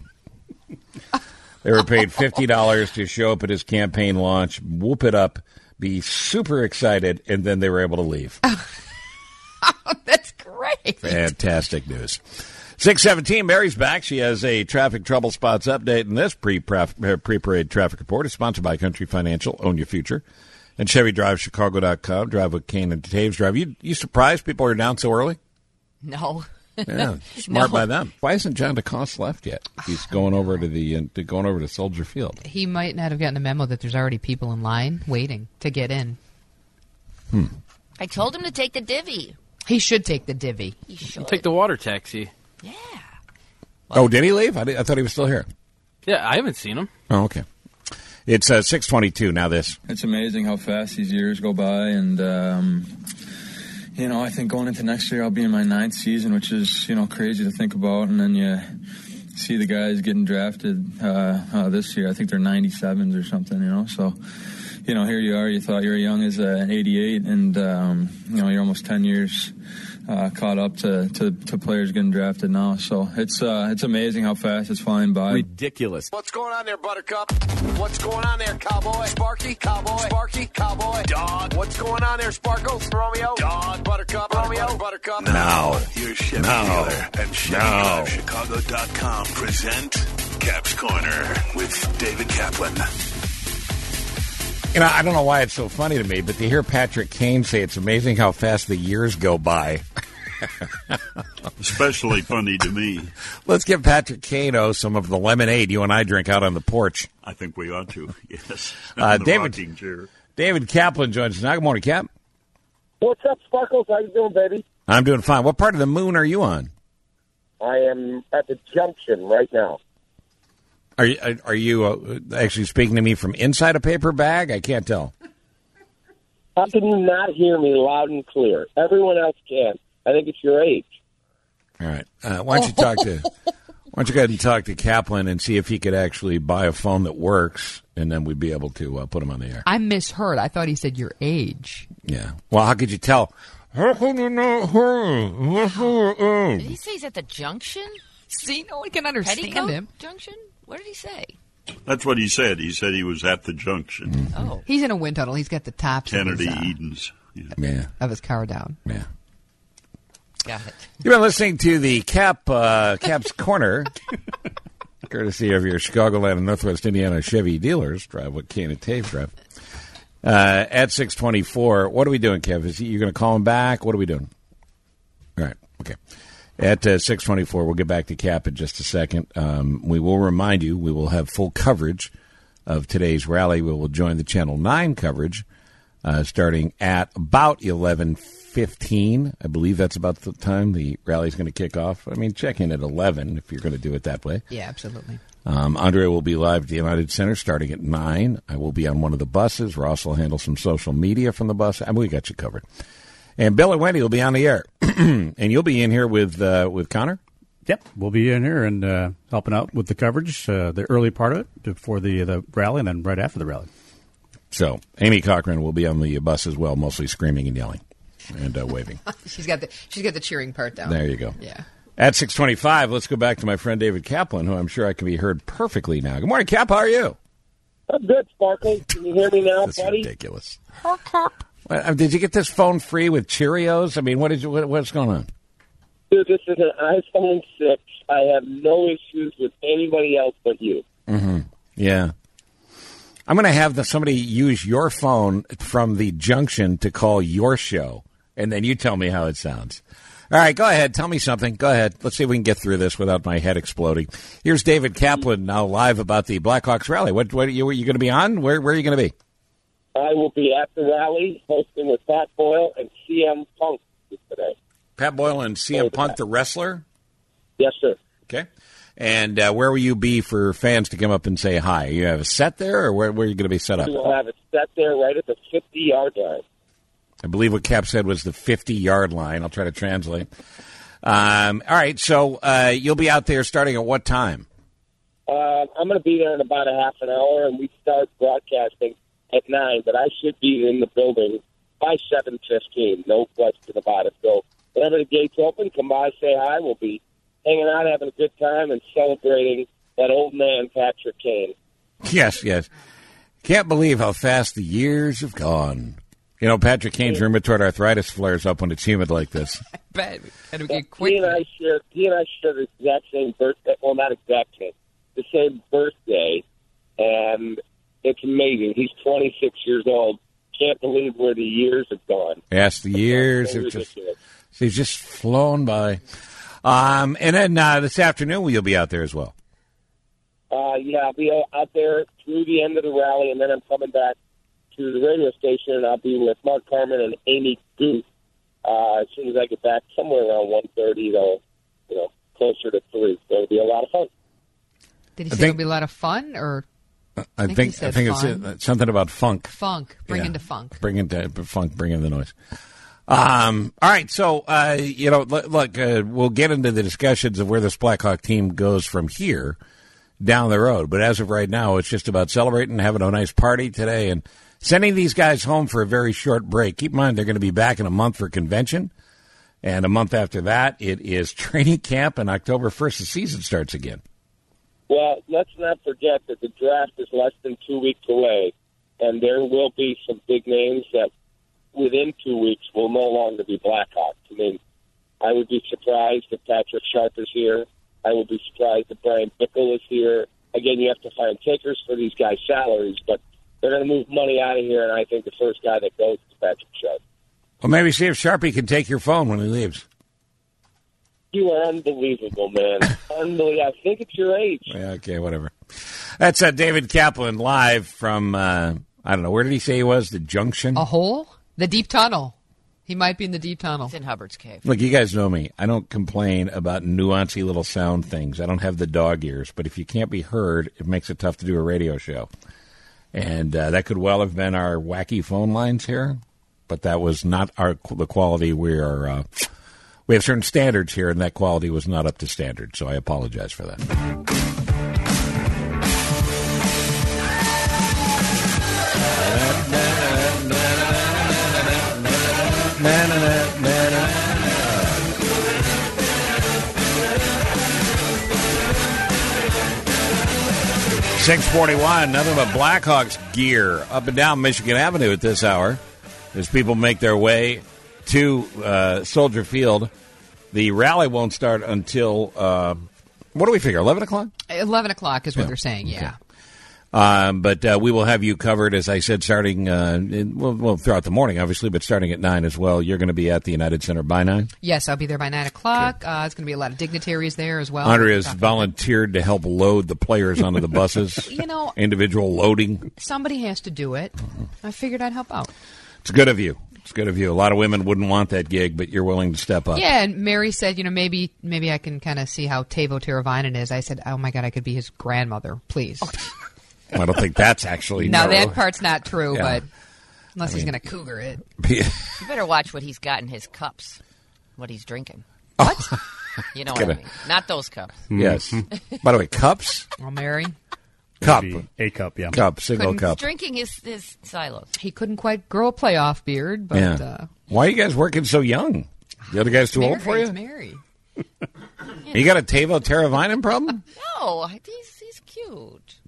They were paid fifty dollars to show up at his campaign launch, whoop it up, be super excited, and then they were able to leave. Oh, that's great. Fantastic news. six seventeen, Mary's back. She has a traffic trouble spots update, and this pre-parade traffic report is sponsored by Country Financial, Own Your Future, and Chevy Drive Chicago dot com. Drive with Kane and Taves Drive. You, you surprised people are down so early? No. Yeah, smart No. by them. Why isn't John DeCoste left yet? He's going over to the uh, to going over to Soldier Field. He might not have gotten a memo that there's already people in line waiting to get in. Hmm. I told him to take the divvy. He should take the divvy. He should. Take the water taxi. Yeah. Oh, did he leave? I, did, I thought he was still here. Yeah, I haven't seen him. Oh, okay. It's uh, six twenty-two now. This. It's amazing how fast these years go by, and um, you know, I think going into next year, I'll be in my ninth season, which is, you know, crazy to think about. And then you see the guys getting drafted uh, uh, this year. I think they're ninety-sevens or something, you know. So, you know, here you are. You thought you were young as an eighty-eight, and, um, you know, you're almost ten years uh, caught up to, to, to players getting drafted now. So it's uh, it's amazing how fast it's flying by. Ridiculous. What's going on there, Buttercup? What's going on there, Cowboy? Sparky? Cowboy? Sparky? Cowboy? Dog? What's going on there, Sparkles? Romeo? Dog? Buttercup? Romeo? Buttercup? Now. Your Chevy Now. dealer and Chevy Now. Drive Chicago dot com present Cap's Corner with David Kaplan. You know, I don't know why it's so funny to me, but to hear Patrick Kane say it's amazing how fast the years go by. Especially funny to me. Let's give Patrick Kane oh, some of the lemonade you and I drink out on the porch. I think we ought to, yes. Uh, the David, rocking chair. David Kaplan joins us now. Good morning, Cap. What's up, Sparkles? How you doing, baby? I'm doing fine. What part of the moon are you on? I am at the junction right now. Are you, are, are you uh, actually speaking to me from inside a paper bag? I can't tell. How can you not hear me loud and clear? Everyone else can. I think it's your age. All right. Uh, why don't you talk to Why Why don't you go ahead and talk to Kaplan and see if he could actually buy a phone that works, and then we'd be able to uh, put him on the air. I misheard. I thought he said your age. Yeah. Well, how could you tell? How can you not hear? Did he say he's at the junction? See, no one can understand Petticoat him. Junction? What did he say? That's what he said. He said he was at the junction. Mm-hmm. Oh. He's in a wind tunnel. He's got the tops Kennedy of his, uh, Edens. Yeah. Yeah. of his car down. Yeah. Got it. You've been listening to the Cap uh, Cap's Corner, courtesy of your Chicagoland and Northwest Indiana Chevy dealers. Drive what Kane and Tave drive. Uh, at six twenty-four, what are we doing, Kev? Is he, you going to call him back? What are we doing? All right, okay. At uh, six twenty-four, we'll get back to Cap in just a second. Um, we will remind you, we will have full coverage of today's rally. We will join the Channel nine coverage uh, starting at about eleven fifteen. I believe that's about the time the rally is going to kick off. I mean, check in at eleven if you're going to do it that way. Yeah, absolutely. Um, Andre will be live at the United Center starting at nine. I will be on one of the buses. Ross will handle some social media from the bus. I mean, we got you covered. And Bill and Wendy will be on the air. And you'll be in here with uh, with Connor? Yep, we'll be in here and uh, helping out with the coverage, uh, the early part of it, before the, the rally and then right after the rally. So Amy Cochran will be on the bus as well, mostly screaming and yelling and uh, waving. she's got the she's got the cheering part down. There you go. Yeah. At six twenty-five, let's go back to my friend David Kaplan, who I'm sure I can be heard perfectly now. Good morning, Cap. How are you? I'm good, Sparkly. Can you hear me now, That's buddy? ridiculous. Uh, Did you get this phone free with Cheerios? I mean, what did you? What, what's going on? Dude, this is an iPhone six. I have no issues with anybody else but you. Mm-hmm. Yeah. I'm going to have the, somebody use your phone from the junction to call your show, and then you tell me how it sounds. All right, go ahead. Tell me something. Go ahead. Let's see if we can get through this without my head exploding. Here's David Kaplan now live about the Blackhawks rally. What, what are you, are you going to be on? Where, where are you going to be? I will be at the rally hosting with Pat Boyle and C M Punk today. Pat Boyle and C M Punk, the wrestler? Yes, sir. Okay. And uh, where will you be for fans to come up and say hi? You have a set there, or where, where are you going to be set up? We will have it set there right at the fifty-yard line. I believe what Cap said was the fifty-yard line. I'll try to translate. Um, all right, so uh, you'll be out there starting at what time? Uh, I'm going to be there in about a half an hour, and we start broadcasting at nine, but I should be in the building by seven fifteen, no question about it. So whenever the gates open, come by, say hi. We'll be hanging out, having a good time, and celebrating that old man, Patrick Kane. Yes, yes. Can't believe how fast the years have gone. You know, Patrick Kane's rheumatoid arthritis flares up when it's humid like this. I bet. And we Yeah, get quick. he and I share. He and I share the exact same birthday. Well, not exact same, the same birthday, and it's amazing. He's twenty-six years old. Can't believe where the years have gone. Yes, the years So have just, ridiculous. they've just flown by. Um, and then uh, this afternoon, you'll be out there as well. Uh, yeah, I'll be out there through the end of the rally, and then I'm coming back to the radio station, and I'll be with Mark Carmen and Amy Guth uh, as soon as I get back, somewhere around one thirty, though, you know, closer to three. So it'll be a lot of fun. Did he I say think- it'll be a lot of fun, or I think think he said I think fun. it's uh, something about funk. funk? Bring Yeah. into funk. Bring into funk. Bring in the noise. Um, all right, so uh, you know, look, look uh, we'll get into the discussions of where this Blackhawk team goes from here down the road. But as of right now, it's just about celebrating, having a nice party today, and sending these guys home for a very short break. Keep in mind, they're going to be back in a month for convention, and a month after that, it is training camp, and October first, the season starts again. Well, let's not forget that the draft is less than two weeks away, and there will be some big names that within two weeks will no longer be Blackhawks. I mean, I would be surprised if Patrick Sharp is here. I would be surprised if Brian Bickle is here. Again, you have to find takers for these guys' salaries, but they're going to move money out of here, and I think the first guy that goes is Patrick Sharp. Well, maybe see if Sharpie can take your phone when he leaves. You are unbelievable, man. Unbelievable. I think it's your age. Yeah, okay, whatever. That's uh, David Kaplan live from, uh, I don't know, where did he say he was? The Junction? A hole? The deep tunnel. He might be in the deep tunnel. It's in Hubbard's Cave. Look, you guys know me. I don't complain about nuancy little sound things. I don't have the dog ears. But if you can't be heard, it makes it tough to do a radio show. And uh, that could well have been our wacky phone lines here. But that was not our the quality we are uh, We have certain standards here, and that quality was not up to standard, so I apologize for that. six forty-one, nothing but Blackhawks gear up and down Michigan Avenue at this hour as people make their way to uh, Soldier Field. The rally won't start until, uh, what do we figure, eleven o'clock? eleven o'clock is what Yeah. they're saying, yeah. Okay. Um, but uh, we will have you covered, as I said, starting uh, in, well, well, throughout the morning, obviously, but starting at nine as well. You're going to be at the United Center by nine? Yes, I'll be there by nine o'clock. Uh, it's going to be a lot of dignitaries there as well. Andrea has volunteered to help load the players onto the buses. You know, individual loading. somebody has to do it. I figured I'd help out. It's good of you. It's good of you. A lot of women wouldn't want that gig, but you're willing to step up. Yeah, and Mary said, you know, maybe maybe I can kind of see how Tavo Teravainen is. I said, oh, my God, I could be his grandmother, please. I don't think that's actually Now, no. that part's not true, Yeah. but unless I he's mean- going to cougar it. You better watch what he's got in his cups, what he's drinking. What? You know It's what I gonna- mean. Not those cups. Yes. By the way, cups? Well, Mary? Cup. Maybe a cup, yeah. Cup, single Couldn't- cup. Drinking his, his silos. He couldn't quite grow a playoff beard, but... Yeah. Uh, Why are you guys working so young? The other guy's too Mary, old for it's you? Mary. You got a Tavo Teravainen problem? No, he's, he's cute.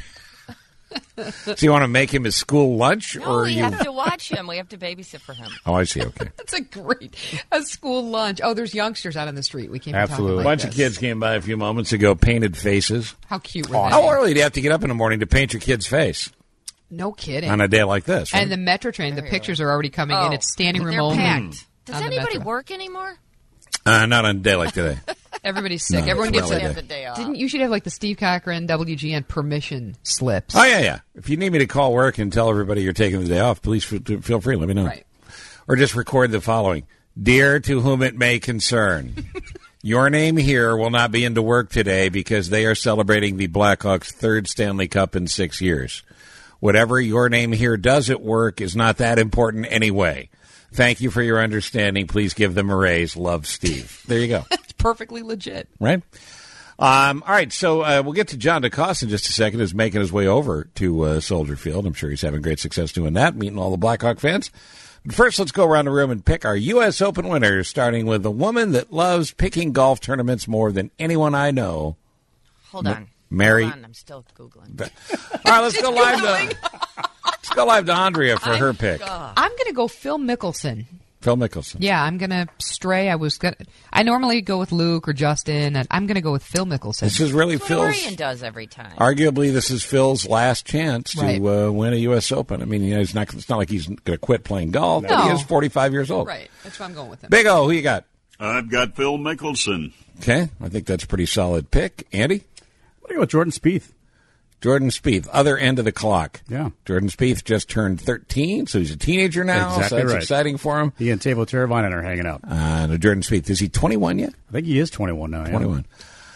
So you want to make him his school lunch? No, or we you... have to watch him. We have to babysit for him. Oh, I see. Okay. That's a great... A school lunch. Oh, there's youngsters out on the street. We can't Absolutely. be A talking bunch like of this. kids came by a few moments ago, painted faces. How cute were How they? early do you have to get up in the morning to paint your kid's face No kidding. on a day like this? right? And the Metro train, the pictures are already coming in. Oh, It's standing room they're only. packed. Does on the anybody Metro. work anymore? Uh, not on a day like today. Everybody's sick. No, Everyone it's gets really a, day. The day off. Didn't you should have like the Steve Cochran W G N permission slips? Oh, yeah, yeah. If you need me to call work and tell everybody you're taking the day off, please f- feel free. Let me know. Right. Or just record the following. Dear to whom it may concern, your name here will not be into work today because they are celebrating the Blackhawks' third Stanley Cup in six years. Whatever your name here does at work is not that important anyway. Thank you for your understanding. Please give them a raise. Love, Steve. There you go. It's perfectly legit. Right? Um, all right, so uh, we'll get to John DeCosta in just a second. He's making his way over to uh, Soldier Field. I'm sure he's having great success doing that, meeting all the Blackhawk fans. But first, let's go around the room and pick our U S Open winners, starting with the woman that loves picking golf tournaments more than anyone I know. Hold on. Mary. Hold on. I'm still Googling. All right, let's go live to, let's go live to Andrea for her pick. I'm going to go Phil Mickelson. Phil Mickelson. Yeah, I'm going to stray. I was going. I normally go with Luke or Justin, and I'm going to go with Phil Mickelson. This is really That's what Phil's. Orion does every time. Arguably, this is Phil's last chance to Right. uh, win a U S Open. I mean, you know, it's not. It's not like he's going to quit playing golf. No. But he is forty-five years old. Right. That's why I'm going with him. Big O, who you got? I've got Phil Mickelson. Okay, I think that's a pretty solid pick. Andy? I'm going to go with Jordan Spieth. Jordan Spieth, other end of the clock. Yeah. Jordan Spieth just turned thirteen, so he's a teenager now. Exactly so that's right. exciting for him. He and Tavo Teravainen are hanging out. Uh, no, Jordan Spieth, is he twenty-one yet? I think he is twenty-one now. Yeah. twenty-one.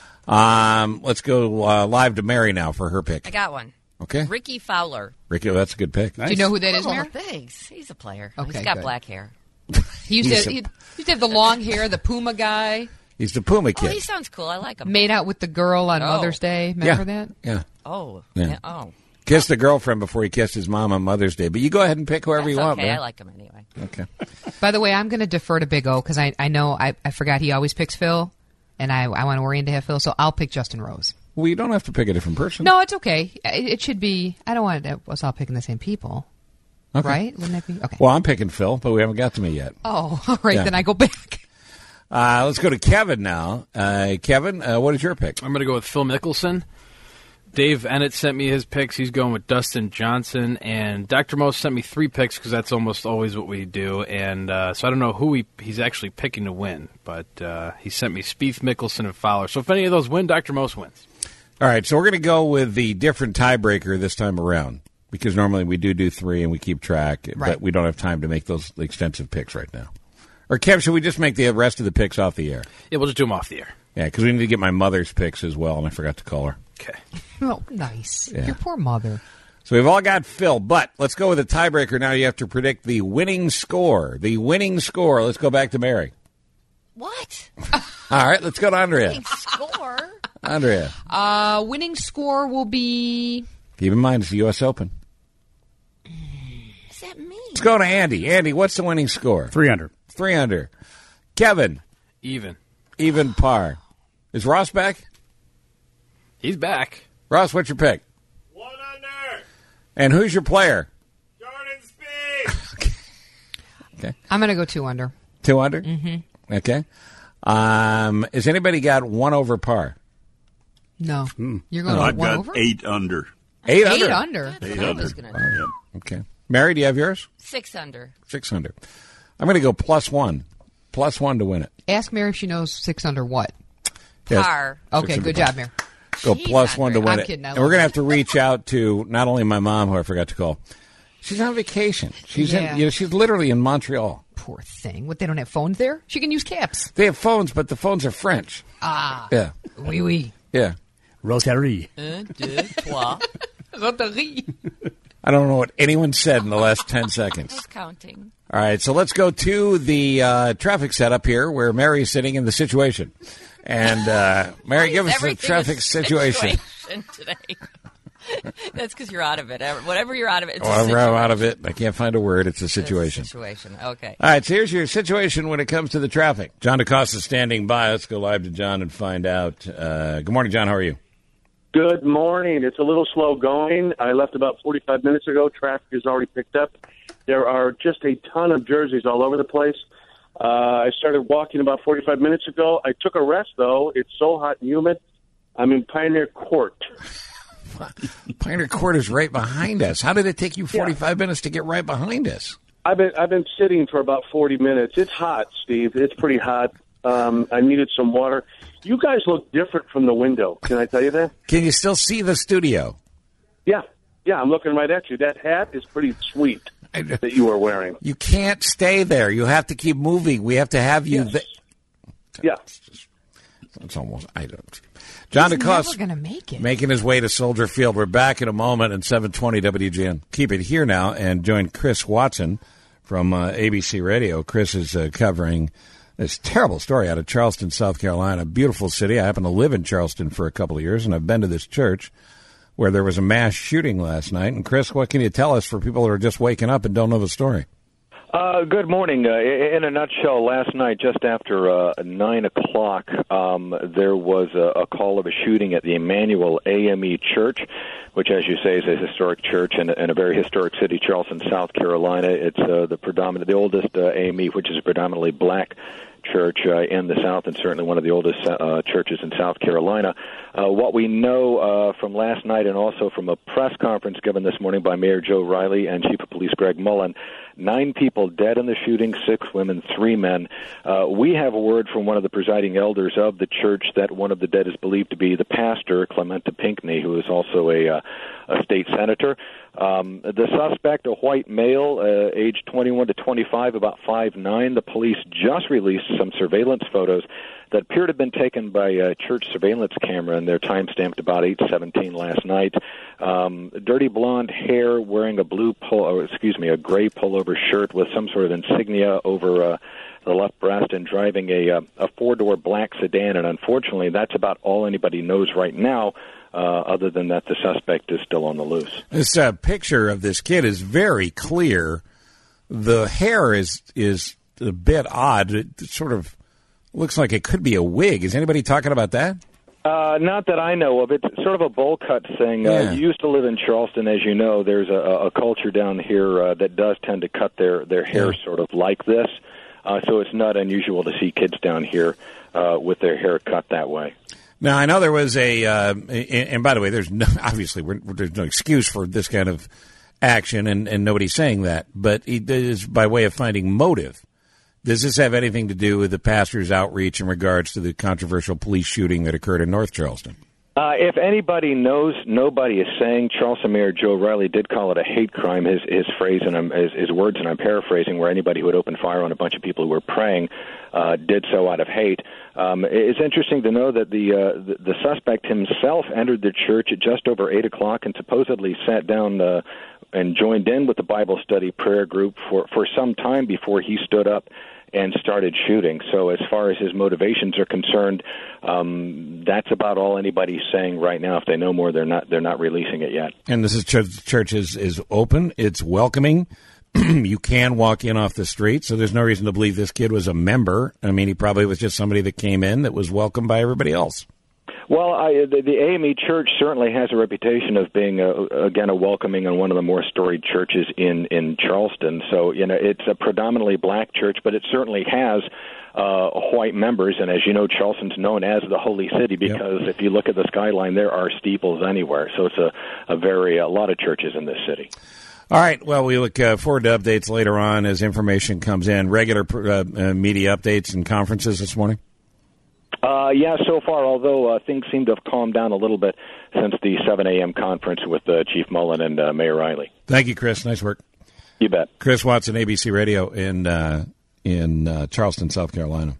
Um, let's go uh, live to Mary now for her pick. I got one. Okay. Ricky Fowler. Ricky, oh, that's a good pick. Do you know who that is, Oh, Mary? thanks. He's a player. Okay, He's got good. black hair. He used, He's to, a- he used to have the long hair, the Puma guy, He's the Puma Oh, kid. he sounds cool. I like him. made out with the girl on Oh. Mother's Day. Remember that? yeah. Oh. Yeah. Yeah. Oh. Kissed the girlfriend before he kissed his mom on Mother's Day. But you go ahead and pick whoever That's you want, okay. man. I like him anyway. Okay. By the way, I'm going to defer to Big O because I, I know I, I forgot he always picks Phil, and I, I want Orion to have Phil, so I'll pick Justin Rose. Well, you don't have to pick a different person. No, it's okay. It, it should be. I don't want it, us all picking the same people. Okay. Right? Wouldn't that be? Okay. Well, I'm picking Phil, but we haven't got to me yet. Oh, all right. Yeah. Then I go back. Uh, let's go to Kevin now. Uh, Kevin, uh, what is your pick? I'm going to go with Phil Mickelson. Dave Ennett sent me his picks. He's going with Dustin Johnson. And Doctor Most sent me three picks because that's almost always what we do. And uh, so I don't know who he, he's actually picking to win. But uh, he sent me Spieth, Mickelson, and Fowler. So if any of those win, Doctor Most wins. All right, so we're going to go with the different tiebreaker this time around because normally we do do three and we keep track, Right. but we don't have time to make those extensive picks right now. Or, Kev, should we just make the rest of the picks off the air? Yeah, we'll just do them off the air. Yeah, because we need to get my mother's picks as well, and I forgot to call her. Okay. Oh, nice. Yeah. Your poor mother. So we've all got Phil, but let's go with the tiebreaker now. You have to predict the winning score. The winning score. Let's go back to Mary. What? All right, let's go to Andrea. Score. Andrea. Uh, winning score will be... Keep in mind, it's the U S Open. What does that mean? Let's go to Andy. Andy, what's the winning score? Three under. Three under. Kevin. Even. Even par. Is Ross back? He's back. Ross, what's your pick? One under. And who's your player? Jordan Speed. Okay. I'm going to go two under. Two under? Mm-hmm. Okay. Um, has anybody got one over par? No. Hmm. You're going No, to I've one got over? eight under. Eight, Eight under? under. That's Eight what I under. was going to Wow. do. Okay. Mary, do you have yours? Six under. Six under. I'm going to go plus one. Plus one to win it. Ask Mary if she knows six under what. Yes. Par. Okay, Six under good par. job, Mary. Go Jeez, plus one to Andre. win I'm it. kidding, I And love we're going to it. have to reach out to not only my mom, who I forgot to call. She's on vacation. She's Yeah. in. You know, she's literally in Montreal. Poor thing. What, they don't have phones there? She can use caps. They have phones, but the phones are French. Ah. Yeah. Oui, oui. Yeah. Roserie. Un, deux, trois. Roterie. I don't know what anyone said in the last ten seconds. Just counting. All right, so let's go to the uh, traffic setup here where Mary's sitting in the situation. And uh, Mary, give us the Everything traffic is situation. situation today. That's because you're out of it. Whatever you're out of it, it's Oh, a I'm situation. out of it. I can't find a word. It's a It's a situation. situation. Okay. All right, so here's your situation when it comes to the traffic. John DeCosta is standing by. Let's go live to John and find out. Uh, good morning, John. How are you? Good morning. It's a little slow going. I left about forty-five minutes ago. Traffic is already picked up. There are just a ton of jerseys all over the place. Uh, I started walking about forty-five minutes ago. I took a rest, though. It's so hot and humid. I'm in Pioneer Court. Pioneer Court is right behind us. How did it take you forty-five yeah. minutes to get right behind us? I've been I've been sitting for about forty minutes. It's hot, Steve. It's pretty hot. Um, I needed some water. You guys look different from the window. Can I tell you that? Can you still see the studio? Yeah. Yeah, I'm looking right at you. That hat is pretty sweet that you are wearing. You can't stay there. You have to keep moving. We have to have you yes. there. Yeah. It's almost, I don't. John He's DeCosta never gonna make it. making his way to Soldier Field. We're back in a moment at seven twenty W G N. Keep it here now and join Chris Watson from uh, A B C Radio. Chris is uh, covering this terrible story out of Charleston, South Carolina. Beautiful city. I happen to live in Charleston for a couple of years, and I've been to this church where there was a mass shooting last night. And, Chris, what can you tell us for people that are just waking up and don't know the story? Uh, good morning. Uh, in a nutshell, last night, just after uh, nine o'clock, um, there was a, a call of a shooting at the Emmanuel A M E Church, which, as you say, is a historic church in, in a very historic city, Charleston, South Carolina. It's uh, the predominant, the oldest uh, A M E, which is a predominantly black church uh, in the South, and certainly one of the oldest uh, churches in South Carolina. Uh, what we know uh, from last night, and also from a press conference given this morning by Mayor Joe Riley and Chief of Police Greg Mullen, nine people dead in the shooting, six women, three men. Uh, we have a word from one of the presiding elders of the church that one of the dead is believed to be the pastor, Clementa Pinckney, who is also a, uh, a state senator. Um, the suspect, a white male, uh, aged twenty-one to twenty-five, about five nine. The police just released some surveillance photos that appear to have been taken by a church surveillance camera, and they're time-stamped about eight seventeen last night. Um, dirty blonde hair, wearing a blue pull, or excuse me, a gray pullover shirt with some sort of insignia over uh, the left breast, and driving a, uh, a four-door black sedan. And unfortunately, that's about all anybody knows right now. Uh, other than that, the suspect is still on the loose. This uh, picture of this kid is very clear. The hair is is a bit odd. It sort of looks like it could be a wig. Is anybody talking about that? Uh, not that I know of. It's sort of a bowl cut thing. Uh, Yeah. you used to live in Charleston, as you know. There's a, a culture down here uh, that does tend to cut their, their hair Yeah. sort of like this. Uh, so it's not unusual to see kids down here uh, with their hair cut that way. Now, I know there was a, uh, and, and by the way, there's no, obviously we're, there's no excuse for this kind of action, and, and nobody's saying that, but it is by way of finding motive. Does this have anything to do with the pastor's outreach in regards to the controversial police shooting that occurred in North Charleston? Uh, if anybody knows, nobody is saying. Charleston Mayor Joe Riley did call it a hate crime, his his phrase and I'm, his, his words, and I'm paraphrasing, where anybody who would open fire on a bunch of people who were praying uh, did so out of hate. Um, it's interesting to know that the, uh, the the suspect himself entered the church at just over eight o'clock and supposedly sat down uh, and joined in with the Bible study prayer group for, for some time before he stood up and started shooting. So as far as his motivations are concerned, um, that's about all anybody's saying right now. If they know more, they're not they're not releasing it yet. And this is church, church is, is open. It's welcoming. You can walk in off the street, so there's no reason to believe this kid was a member. I mean, he probably was just somebody that came in that was welcomed by everybody else. Well, I, the, the A M E Church certainly has a reputation of being, a, again, a welcoming and one of the more storied churches in, in Charleston. So, you know, it's a predominantly black church, but it certainly has uh, white members. And as you know, Charleston's known as the Holy City because yep. if you look at the skyline, there are steeples anywhere. So it's a, a very, a lot of churches in this city. All right. Well, we look uh, forward to updates later on as information comes in. Regular uh, uh, media updates and conferences this morning? Uh, yeah, so far, although uh, things seem to have calmed down a little bit since the seven a.m. conference with uh, Chief Mullen and uh, Mayor Riley. Thank you, Chris. Nice work. You bet. Chris Watson, A B C Radio in uh, in uh, Charleston, South Carolina.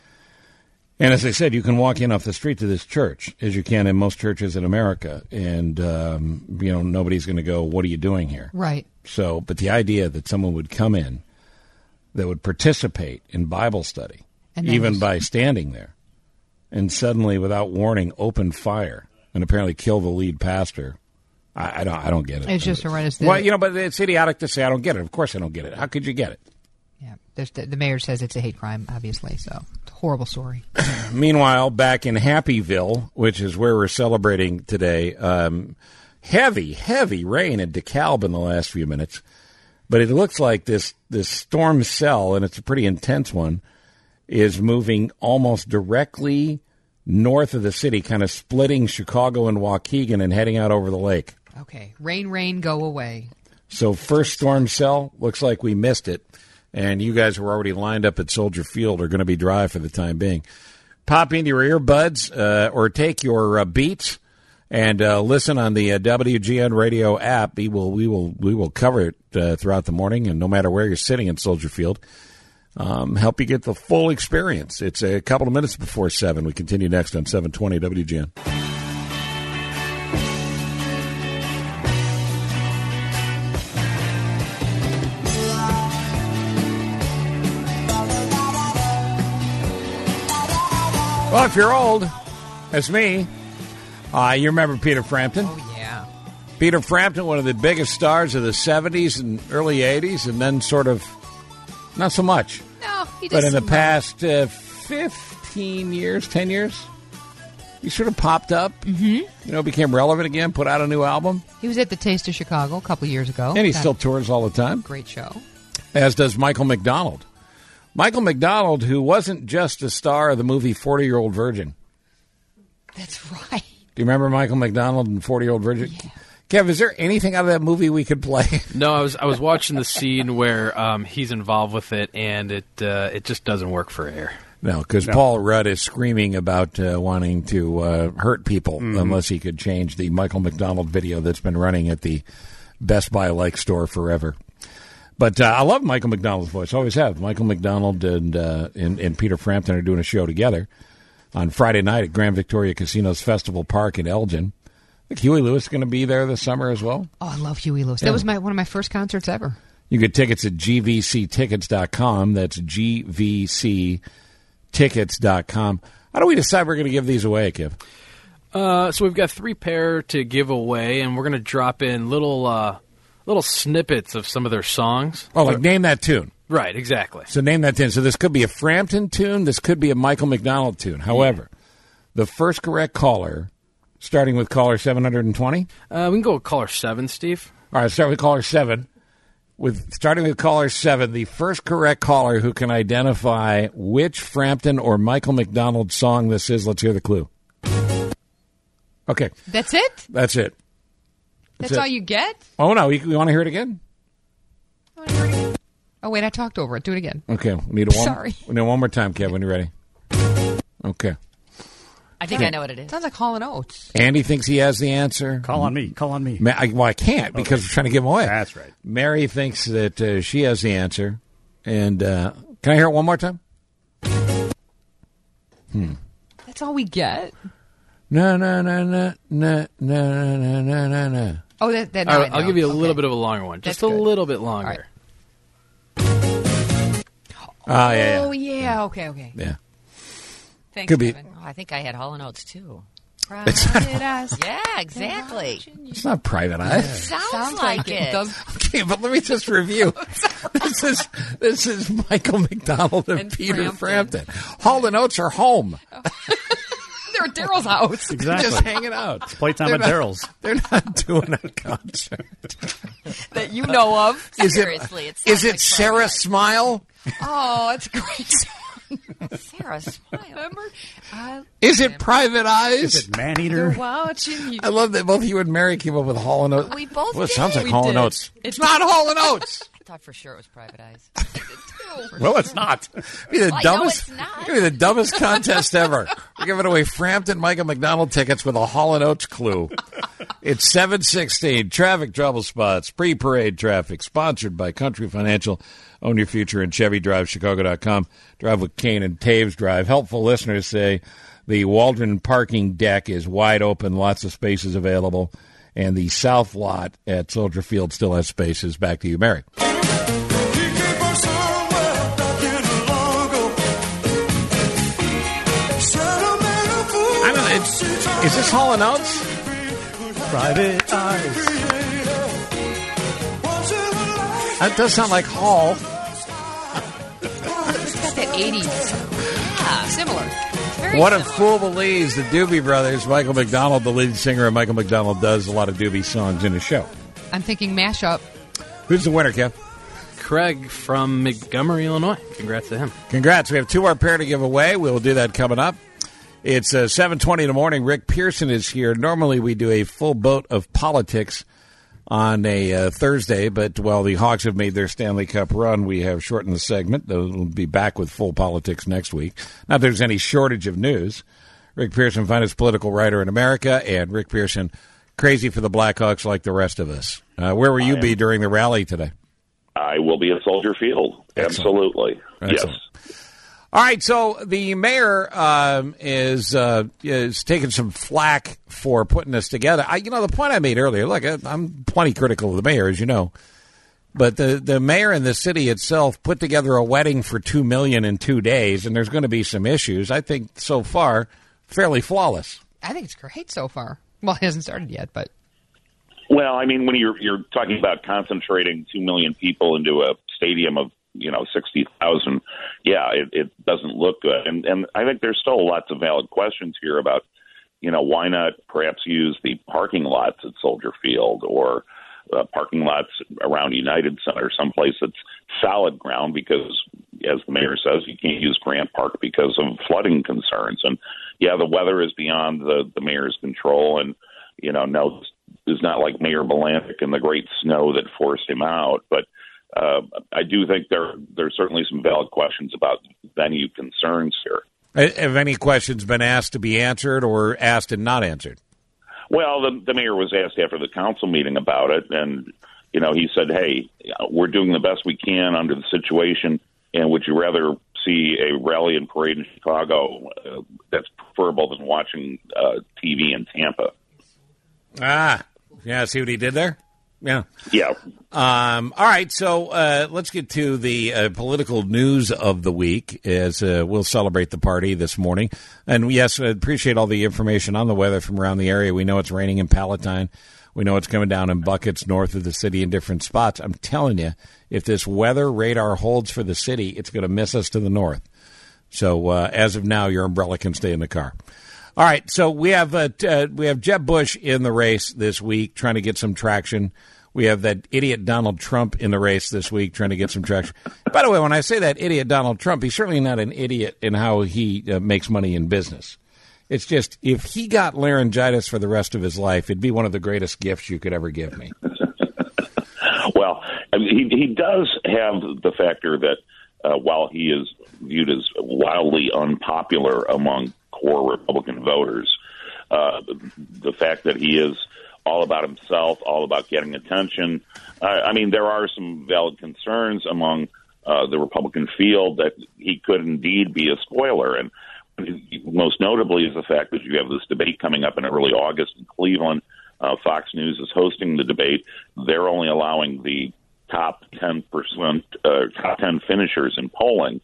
And as I said, you can walk in off the street to this church, as you can in most churches in America, and um, you know nobody's going to go, "What are you doing here?" Right. So, but the idea that someone would come in that would participate in Bible study, even was- by standing there, and suddenly, without warning, open fire and apparently kill the lead pastor. I, I don't. I don't get it. It's just horrendous. Well, you know, but it's idiotic to say I don't get it. Of course, I don't get it. How could you get it? Yeah, the, the mayor says it's a hate crime, obviously. So, it's a horrible story. Meanwhile, back in Happyville, which is where we're celebrating today, um, heavy, heavy rain in DeKalb in the last few minutes. But it looks like this this storm cell, and it's a pretty intense one, is moving almost directly north of the city, kind of splitting Chicago and Waukegan and heading out over the lake. Okay. Rain, rain, go away. So first storm cell, looks like we missed it. And you guys who are already lined up at Soldier Field are going to be dry for the time being. Pop into your earbuds uh, or take your uh, Beats and uh, listen on the uh, W G N Radio app. We will, we will, we will cover it uh, throughout the morning, and no matter where you're sitting in Soldier Field. Um, help you get the full experience. It's a couple of minutes before seven. We continue next on seven twenty W G N. Well, if you're old, as me, uh, you remember Peter Frampton. Oh, yeah. Peter Frampton, one of the biggest stars of the seventies and early eighties, and then sort of not so much. No, he But in the some, past uh, fifteen years, ten years, he sort of popped up, mm-hmm. you know, became relevant again, put out a new album. He was at the Taste of Chicago a couple of years ago. And he Got still tours all the time. Great show. As does Michael McDonald. Michael McDonald, who wasn't just a star of the movie forty-Year-Old Virgin. That's right. Do you remember Michael McDonald and forty-Year-Old Virgin? Yeah. Kev, is there anything out of that movie we could play? No, I was I was watching the scene where um, he's involved with it, and it uh, it just doesn't work for air. No, because no. Paul Rudd is screaming about uh, wanting to uh, hurt people mm-hmm. unless he could change the Michael McDonald video that's been running at the Best Buy-like store forever. But uh, I love Michael McDonald's voice. Always have. Michael McDonald and, uh, and and Peter Frampton are doing a show together on Friday night at Grand Victoria Casino's Festival Park in Elgin. I think Huey Lewis is going to be there this summer as well. Oh, I love Huey Lewis. Yeah. That was my one of my first concerts ever. You get tickets at G V C tickets dot com. That's G V C tickets dot com. How do we decide we're going to give these away, Kev? Uh, so we've got three pair to give away, and we're going to drop in little uh, little snippets of some of their songs. Oh, like name that tune. Right, exactly. So name that tune. So this could be a Frampton tune. This could be a Michael McDonald tune. However, yeah. the first correct caller, starting with caller seven hundred twenty. Uh, we can go with caller seven, Steve. All right, start with caller seven. With starting with caller seven, the first correct caller who can identify which Frampton or Michael McDonald song this is. Let's hear the clue. Okay. That's it? That's it. That's, That's it. all you get? Oh, no. You, you want to hear it again? I want to hear it again. Oh, wait. I talked over it. Do it again. Okay. We need, a one, Sorry. we need one more time, Kev, when you're ready. Okay. I think I know what it is. Sounds like Hall and Oates. Andy thinks he has the answer. Call on me. Call on me. Ma- I, well, I can't because okay. we're trying to give them away. That's right. Mary thinks that uh, she has the answer. And uh, can I hear it one more time? Hmm. That's all we get? No, no, no, no, no, no, no, no, no, no. Oh, that, that, All no, right, I'll give you a okay. little bit of a longer one. Just That's a good. little bit longer. Right. Oh, yeah, Oh, yeah. Okay, okay. Yeah. Thanks, Could be. Kevin. Oh, I think I had Hall and Oates too. It's not- Private eyes. Yeah, exactly. It's not Private Eye. Sounds, Sounds like, like it. it. Does- Okay, but let me just review. this is this is Michael McDonald and, And Peter Frampton. Frampton. Hall and Oates are home. They're at Daryl's house. Exactly. Just hanging out. It's playtime They're at not- Daryl's. They're not doing a concert. That you know of. Is Seriously, it? it sounds Is it like Sarah Smile? Oh, it's a great song. Sarah Smile. Remember? I Is it Private Eyes? Is it Man They're Eater? watching you. I love that both you and Mary came up with Hall and Oates. We both Well, it did. sounds like We Hall and did. Oates. It's not Hall and Oates. I thought for sure it was Private Eyes. Well, it's not. It'd be the Well, I know dumbest. it's not. It'd be the dumbest contest ever. We're giving away Frampton Michael McDonald tickets with a Hall and Oates clue. It's seven sixteen. Traffic trouble spots. Pre-parade traffic. Sponsored by Country Financial. Own your future in Chevy Drive Chicago dot com. Drive with Kane and Taves Drive. Helpful listeners say the Waldron parking deck is wide open. Lots of spaces available. And the south lot at Soldier Field still has spaces. Back to you, Mary. I don't know. It's, is this Hall and Oates? Private Eyes. That does sound like Hall. It's got that eighties. Yeah, similar. Very What if similar. fool believes the Doobie Brothers, Michael McDonald, the lead singer of Michael McDonald, does a lot of Doobie songs in his show? I'm thinking mashup. Who's the winner, Kev? Craig from Montgomery, Illinois. Congrats to him. Congrats. We have two more pair to give away. We'll do that coming up. It's uh, seven twenty in the morning. Rick Pearson is here. Normally we do a full boat of politics on a uh, Thursday, but while the Hawks have made their Stanley Cup run, we have shortened the segment. We'll be back with full politics next week. Not that there's any shortage of news. Rick Pearson, finest political writer in America, and Rick Pearson, crazy for the Blackhawks like the rest of us. Uh, where will you be during the rally today? I will be at Soldier Field. Absolutely. Excellent. Yes. All right, so the mayor um, is uh, is taking some flack for putting this together. I, you know, the point I made earlier. Look, I, I'm plenty critical of the mayor, as you know, but the the mayor and the city itself put together a wedding for two million in two days, and there's going to be some issues. I think so far, fairly flawless. I think it's great so far. Well, it hasn't started yet, but Well, I mean, when you're you're talking about concentrating two million people into a stadium of you know sixty thousand, yeah, it, it doesn't look good. And and I think there's still lots of valid questions here about you know why not perhaps use the parking lots at Soldier Field or uh, parking lots around United Center, someplace that's solid ground, because as the mayor says, you can't use Grant Park because of flooding concerns. And yeah, the weather is beyond the the mayor's control, and you know no. It's not like Mayor Balantic and the great snow that forced him out, but uh, I do think there there's certainly some valid questions about venue concerns here. Have any questions been asked to be answered or asked and not answered? Well, the, the mayor was asked after the council meeting about it, and you know he said, "Hey, we're doing the best we can under the situation, and would you rather see a rally and parade in Chicago uh, that's preferable than watching uh, T V in Tampa?" Ah, yeah, see what he did there? Yeah. Yeah. Um, all right, so uh, let's get to the uh, political news of the week as uh, we'll celebrate the party this morning. And, yes, I appreciate all the information on the weather from around the area. We know it's raining in Palatine. We know it's coming down in buckets north of the city in different spots. I'm telling you, if this weather radar holds for the city, it's going to miss us to the north. So uh, as of now, your umbrella can stay in the car. All right, so we have uh, t- uh, we have Jeb Bush in the race this week, trying to get some traction. We have that idiot Donald Trump in the race this week, trying to get some traction. By the way, when I say that idiot Donald Trump, he's certainly not an idiot in how he uh, makes money in business. It's just, if he got laryngitis for the rest of his life, it'd be one of the greatest gifts you could ever give me. Well, I mean, he, he does have the factor that uh, while he is viewed as wildly unpopular among core Republican voters, uh, the, the fact that he is all about himself, all about getting attention. Uh, I mean, there are some valid concerns among uh, the Republican field that he could indeed be a spoiler. And most notably is the fact that you have this debate coming up in early August in Cleveland. Uh, Fox News is hosting the debate. They're only allowing the top ten percent, uh, top ten finishers in polling.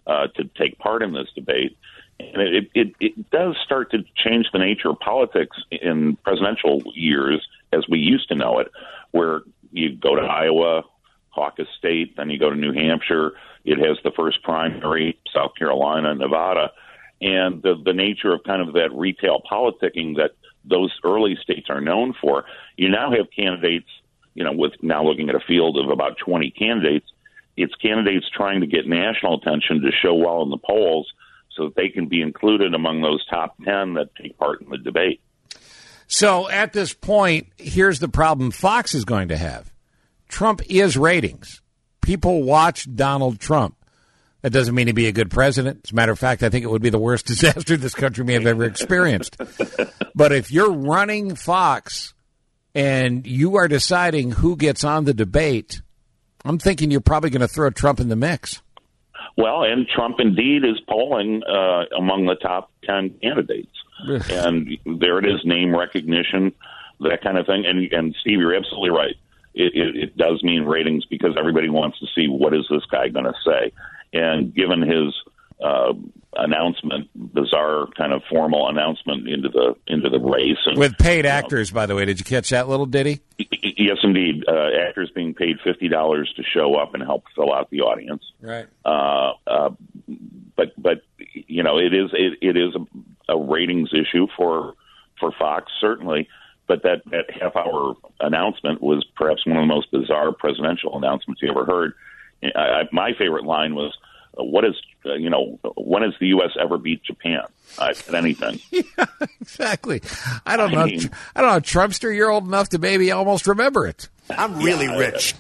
uh, to take part in this debate. And it, it, it does start to change the nature of politics in presidential years as we used to know it, where you go to Iowa, caucus state, then you go to New Hampshire. It has the first primary, South Carolina, Nevada. And the, the nature of kind of that retail politicking that those early states are known for, you now have candidates, you know, with now looking at a field of about twenty candidates, it's candidates trying to get national attention to show well in the polls so that they can be included among those top ten that take part in the debate. So at this point, here's the problem Fox is going to have. Trump is ratings. People watch Donald Trump. That doesn't mean he'd be a good president. As a matter of fact, I think it would be the worst disaster this country may have ever experienced. But if you're running Fox and you are deciding who gets on the debate, I'm thinking you're probably going to throw Trump in the mix. Well, and Trump indeed is polling uh, among the top ten candidates. And there it is, name recognition, that kind of thing. And, and Steve, you're absolutely right. It, it, it does mean ratings because everybody wants to see what is this guy going to say. And given his uh, announcement, bizarre kind of formal announcement into the into the race, and, with paid you know, actors, by the way, did you catch that little ditty? Yes, indeed. Uh, actors being paid fifty dollars to show up and help fill out the audience. Right. Uh, uh, but but you know it is it, it is a, a ratings issue for for Fox certainly. But that, that half hour announcement was perhaps one of the most bizarre presidential announcements you ever heard. I, I, my favorite line was, uh, "What is uh, you know? When has the U S ever beat Japan uh, at anything?" Yeah, exactly. I don't I know. mean, I don't know, Trumpster. You're old enough to maybe almost remember it. I'm really yeah, rich.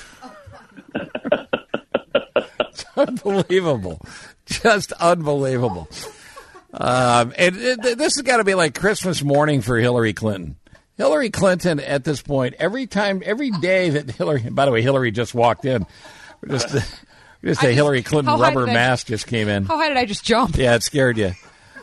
It's unbelievable, just unbelievable. Um, and it, this has got to be like Christmas morning for Hillary Clinton. Hillary Clinton, at this point, every time, every day that Hillary. By the way, Hillary just walked in. Just, just a Hillary Clinton how high rubber did I- mask just came in. How high did I just jump? Yeah, it scared you.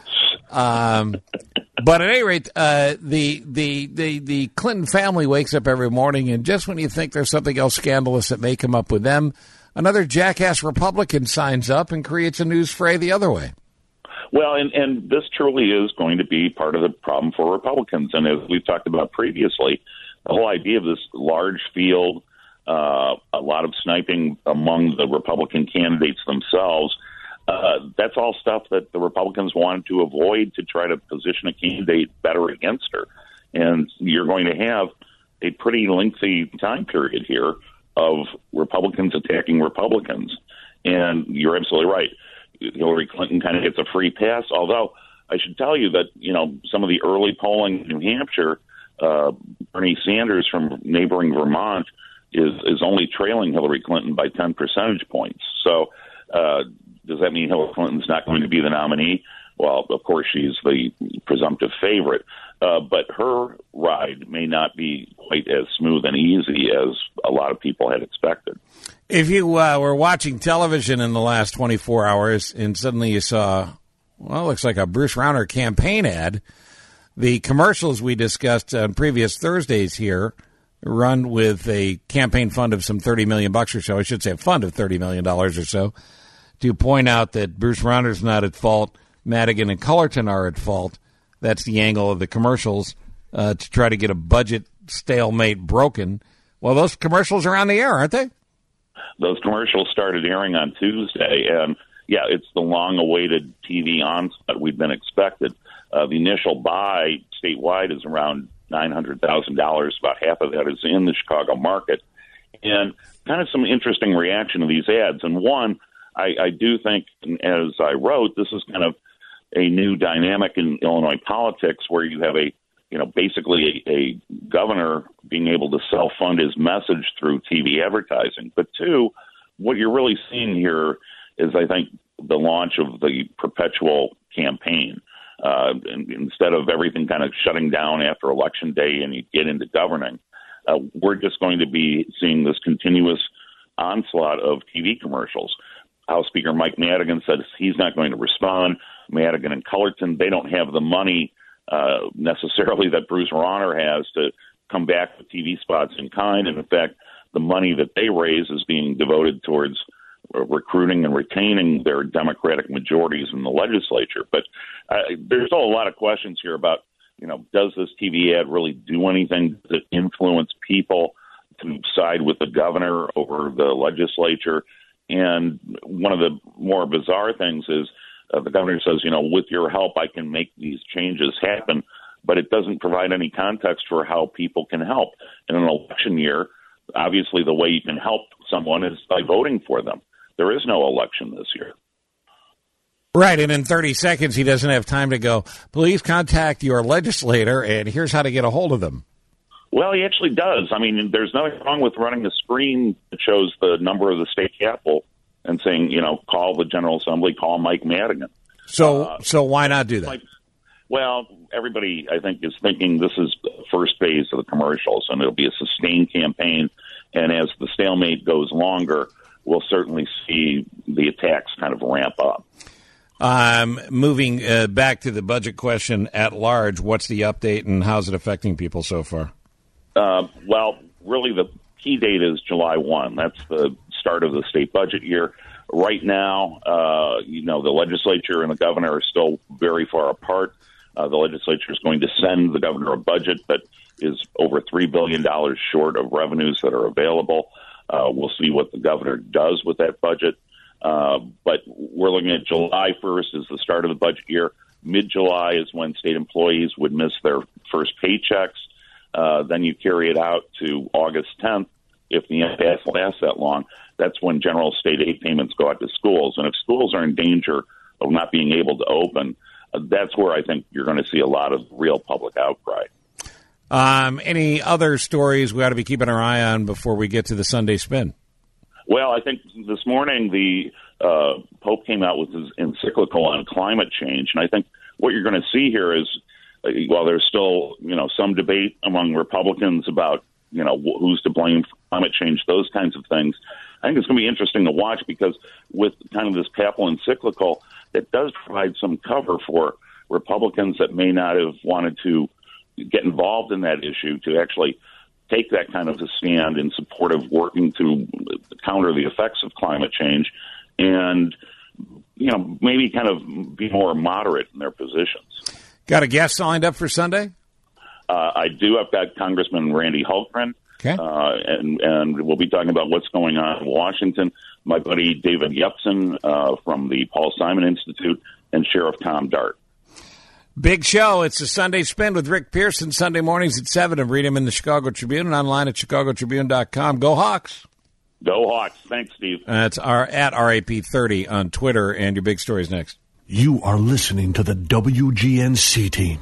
Um, but at any rate, uh, the, the the the Clinton family wakes up every morning, and just when you think there's something else scandalous that may come up with them, another jackass Republican signs up and creates a news fray the other way. Well, and, and this truly is going to be part of the problem for Republicans. And as we've talked about previously, the whole idea of this large field, uh, a lot of sniping among the Republican candidates themselves, uh, that's all stuff that the Republicans wanted to avoid to try to position a candidate better against her. And you're going to have a pretty lengthy time period here of Republicans attacking Republicans. And you're absolutely right. Hillary Clinton kind of gets a free pass, although I should tell you that, you know, some of the early polling in New Hampshire, uh, Bernie Sanders from neighboring Vermont is, is only trailing Hillary Clinton by ten percentage points. So uh, does that mean Hillary Clinton's not going to be the nominee? Well, of course, she's the presumptive favorite, uh, but her ride may not be quite as smooth and easy as a lot of people had expected. If you uh, were watching television in the last twenty-four hours and suddenly you saw, well, it looks like a Bruce Rauner campaign ad, the commercials we discussed on previous Thursdays here run with a campaign fund of some thirty million bucks or so. I should say a fund of thirty million dollars or so to point out that Bruce Rauner's not at fault. Madigan and Cullerton are at fault. That's the angle of the commercials uh, to try to get a budget stalemate broken. Well, those commercials are on the air, aren't they? Those commercials started airing on Tuesday, and yeah, it's the long-awaited T V onslaught we've been expected. Uh, the initial buy statewide is around nine hundred thousand dollars. About half of that is in the Chicago market. And kind of some interesting reaction to these ads. And one, I, I do think, as I wrote, this is kind of a new dynamic in Illinois politics where you have a, you know, basically a, a governor being able to self-fund his message through T V advertising. But two, what you're really seeing here is, I think, the launch of the perpetual campaign. Uh, instead of everything kind of shutting down after Election Day and you get into governing, uh, we're just going to be seeing this continuous onslaught of T V commercials. House Speaker Mike Madigan says he's not going to respond. Madigan and Cullerton, they don't have the money uh, necessarily that Bruce Rauner has to come back with T V spots in kind. And in fact, the money that they raise is being devoted towards recruiting and retaining their Democratic majorities in the legislature. But uh, there's still a lot of questions here about, you know, does this T V ad really do anything to influence people to side with the governor over the legislature? And one of the more bizarre things is uh, the governor says, you know, with your help, I can make these changes happen, but it doesn't provide any context for how people can help. In an election year, obviously the way you can help someone is by voting for them. There is no election this year. Right, and in thirty seconds, he doesn't have time to go, please contact your legislator, and here's how to get a hold of them. Well, he actually does. I mean, there's nothing wrong with running a screen that shows the number of the state capitol and saying, you know, call the General Assembly, call Mike Madigan. So, uh, so why not do that? Like, well, everybody, I think, is thinking this is the first phase of the commercials, and it'll be a sustained campaign. And as the stalemate goes longer, we'll certainly see the attacks kind of ramp up. Um, moving uh, back to the budget question at large, what's the update and how's it affecting people so far? Uh, well, really the key date is July first. That's the start of the state budget year. Right now, uh, you know, the legislature and the governor are still very far apart. Uh, the legislature is going to send the governor a budget that is over three billion dollars short of revenues that are available. Uh, we'll see what the governor does with that budget. Uh, but we're looking at July first as the start of the budget year. Mid-July is when state employees would miss their first paychecks. Uh, then you carry it out to August tenth. If the impasse lasts that long, that's when general state aid payments go out to schools. And if schools are in danger of not being able to open, uh, that's where I think you're going to see a lot of real public outcry. Um, any other stories we ought to be keeping our eye on before we get to the Sunday spin? Well, I think this morning the uh, Pope came out with his encyclical on climate change, and I think what you're going to see here is, uh, while there's still, you know, some debate among Republicans about, you know, wh- who's to blame for climate change, those kinds of things, I think it's going to be interesting to watch because with kind of this papal encyclical, it does provide some cover for Republicans that may not have wanted to get involved in that issue to actually take that kind of a stand in support of working to counter the effects of climate change and, you know, maybe kind of be more moderate in their positions. Got a guest lined up for Sunday? Uh, I do. I've got Congressman Randy Hultgren, okay. uh, and, and we'll be talking about what's going on in Washington. My buddy David Yepsen uh, from the Paul Simon Institute and Sheriff Tom Dart. Big show. It's a Sunday Spin with Rick Pearson, Sunday mornings at seven. And read him in the Chicago Tribune and online at chicago tribune dot com. Go Hawks. Go Hawks. Thanks, Steve. That's our at R A P thirty on Twitter. And your big stories next. You are listening to the W G N C team.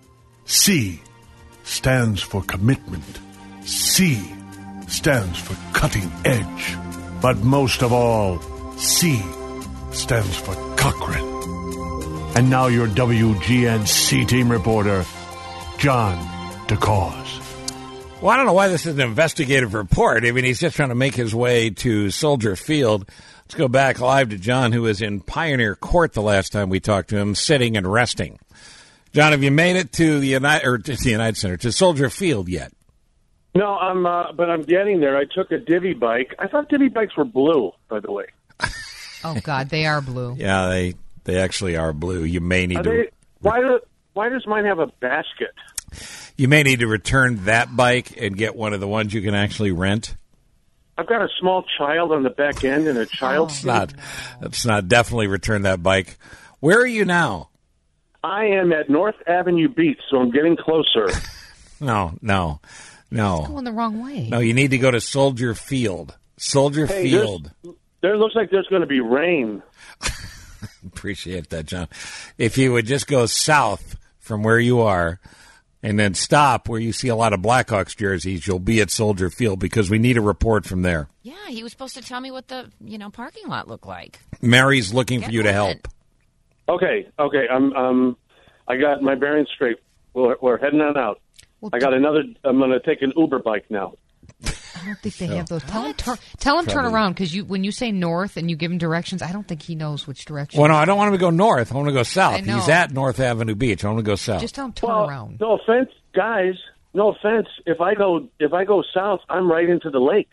C stands for commitment. C stands for cutting edge. But most of all, C stands for Cochrane. And now your W G N C team reporter, John DeCause. Well, I don't know why this is an investigative report. I mean, he's just trying to make his way to Soldier Field. Let's go back live to John, who was in Pioneer Court the last time we talked to him, sitting and resting. John, have you made it to the United, or to the United Center, to Soldier Field yet? No, I'm, uh, but I'm getting there. I took a divvy bike. I thought divvy bikes were blue, by the way. Oh, God, they are blue. Yeah, they they actually are blue. You may need Are to. They, why, do, why does mine have a basket? You may need to return that bike and get one of the ones you can actually rent. I've got a small child on the back end and a child. It's not. It's not. Definitely return that bike. Where are you now? I am at North Avenue Beach, so I'm getting closer. No, no, no. It's going the wrong way. No, you need to go to Soldier Field. Soldier hey, Field. There looks like there's going to be rain. Appreciate that, John. If you would just go south from where you are and then stop where you see a lot of Blackhawks jerseys, you'll be at Soldier Field because we need a report from there. Yeah, he was supposed to tell me what the, you know, parking lot looked like. Mary's looking Get for you to help. Okay, okay. I'm, um, I got my bearings straight. We're, we're heading on out. Well, I got another. I'm going to take an Uber bike now. I don't think they have those. Tell him, tur- tell him turn around because you, when you say north and you give him directions, I don't think he knows which direction. Well, no, I don't want him to go north. I want to go south. I know. He's at North Avenue Beach. I want to go south. Just tell him turn well, around. No offense, guys. No offense. If I go, if I go south, I'm right into the lake.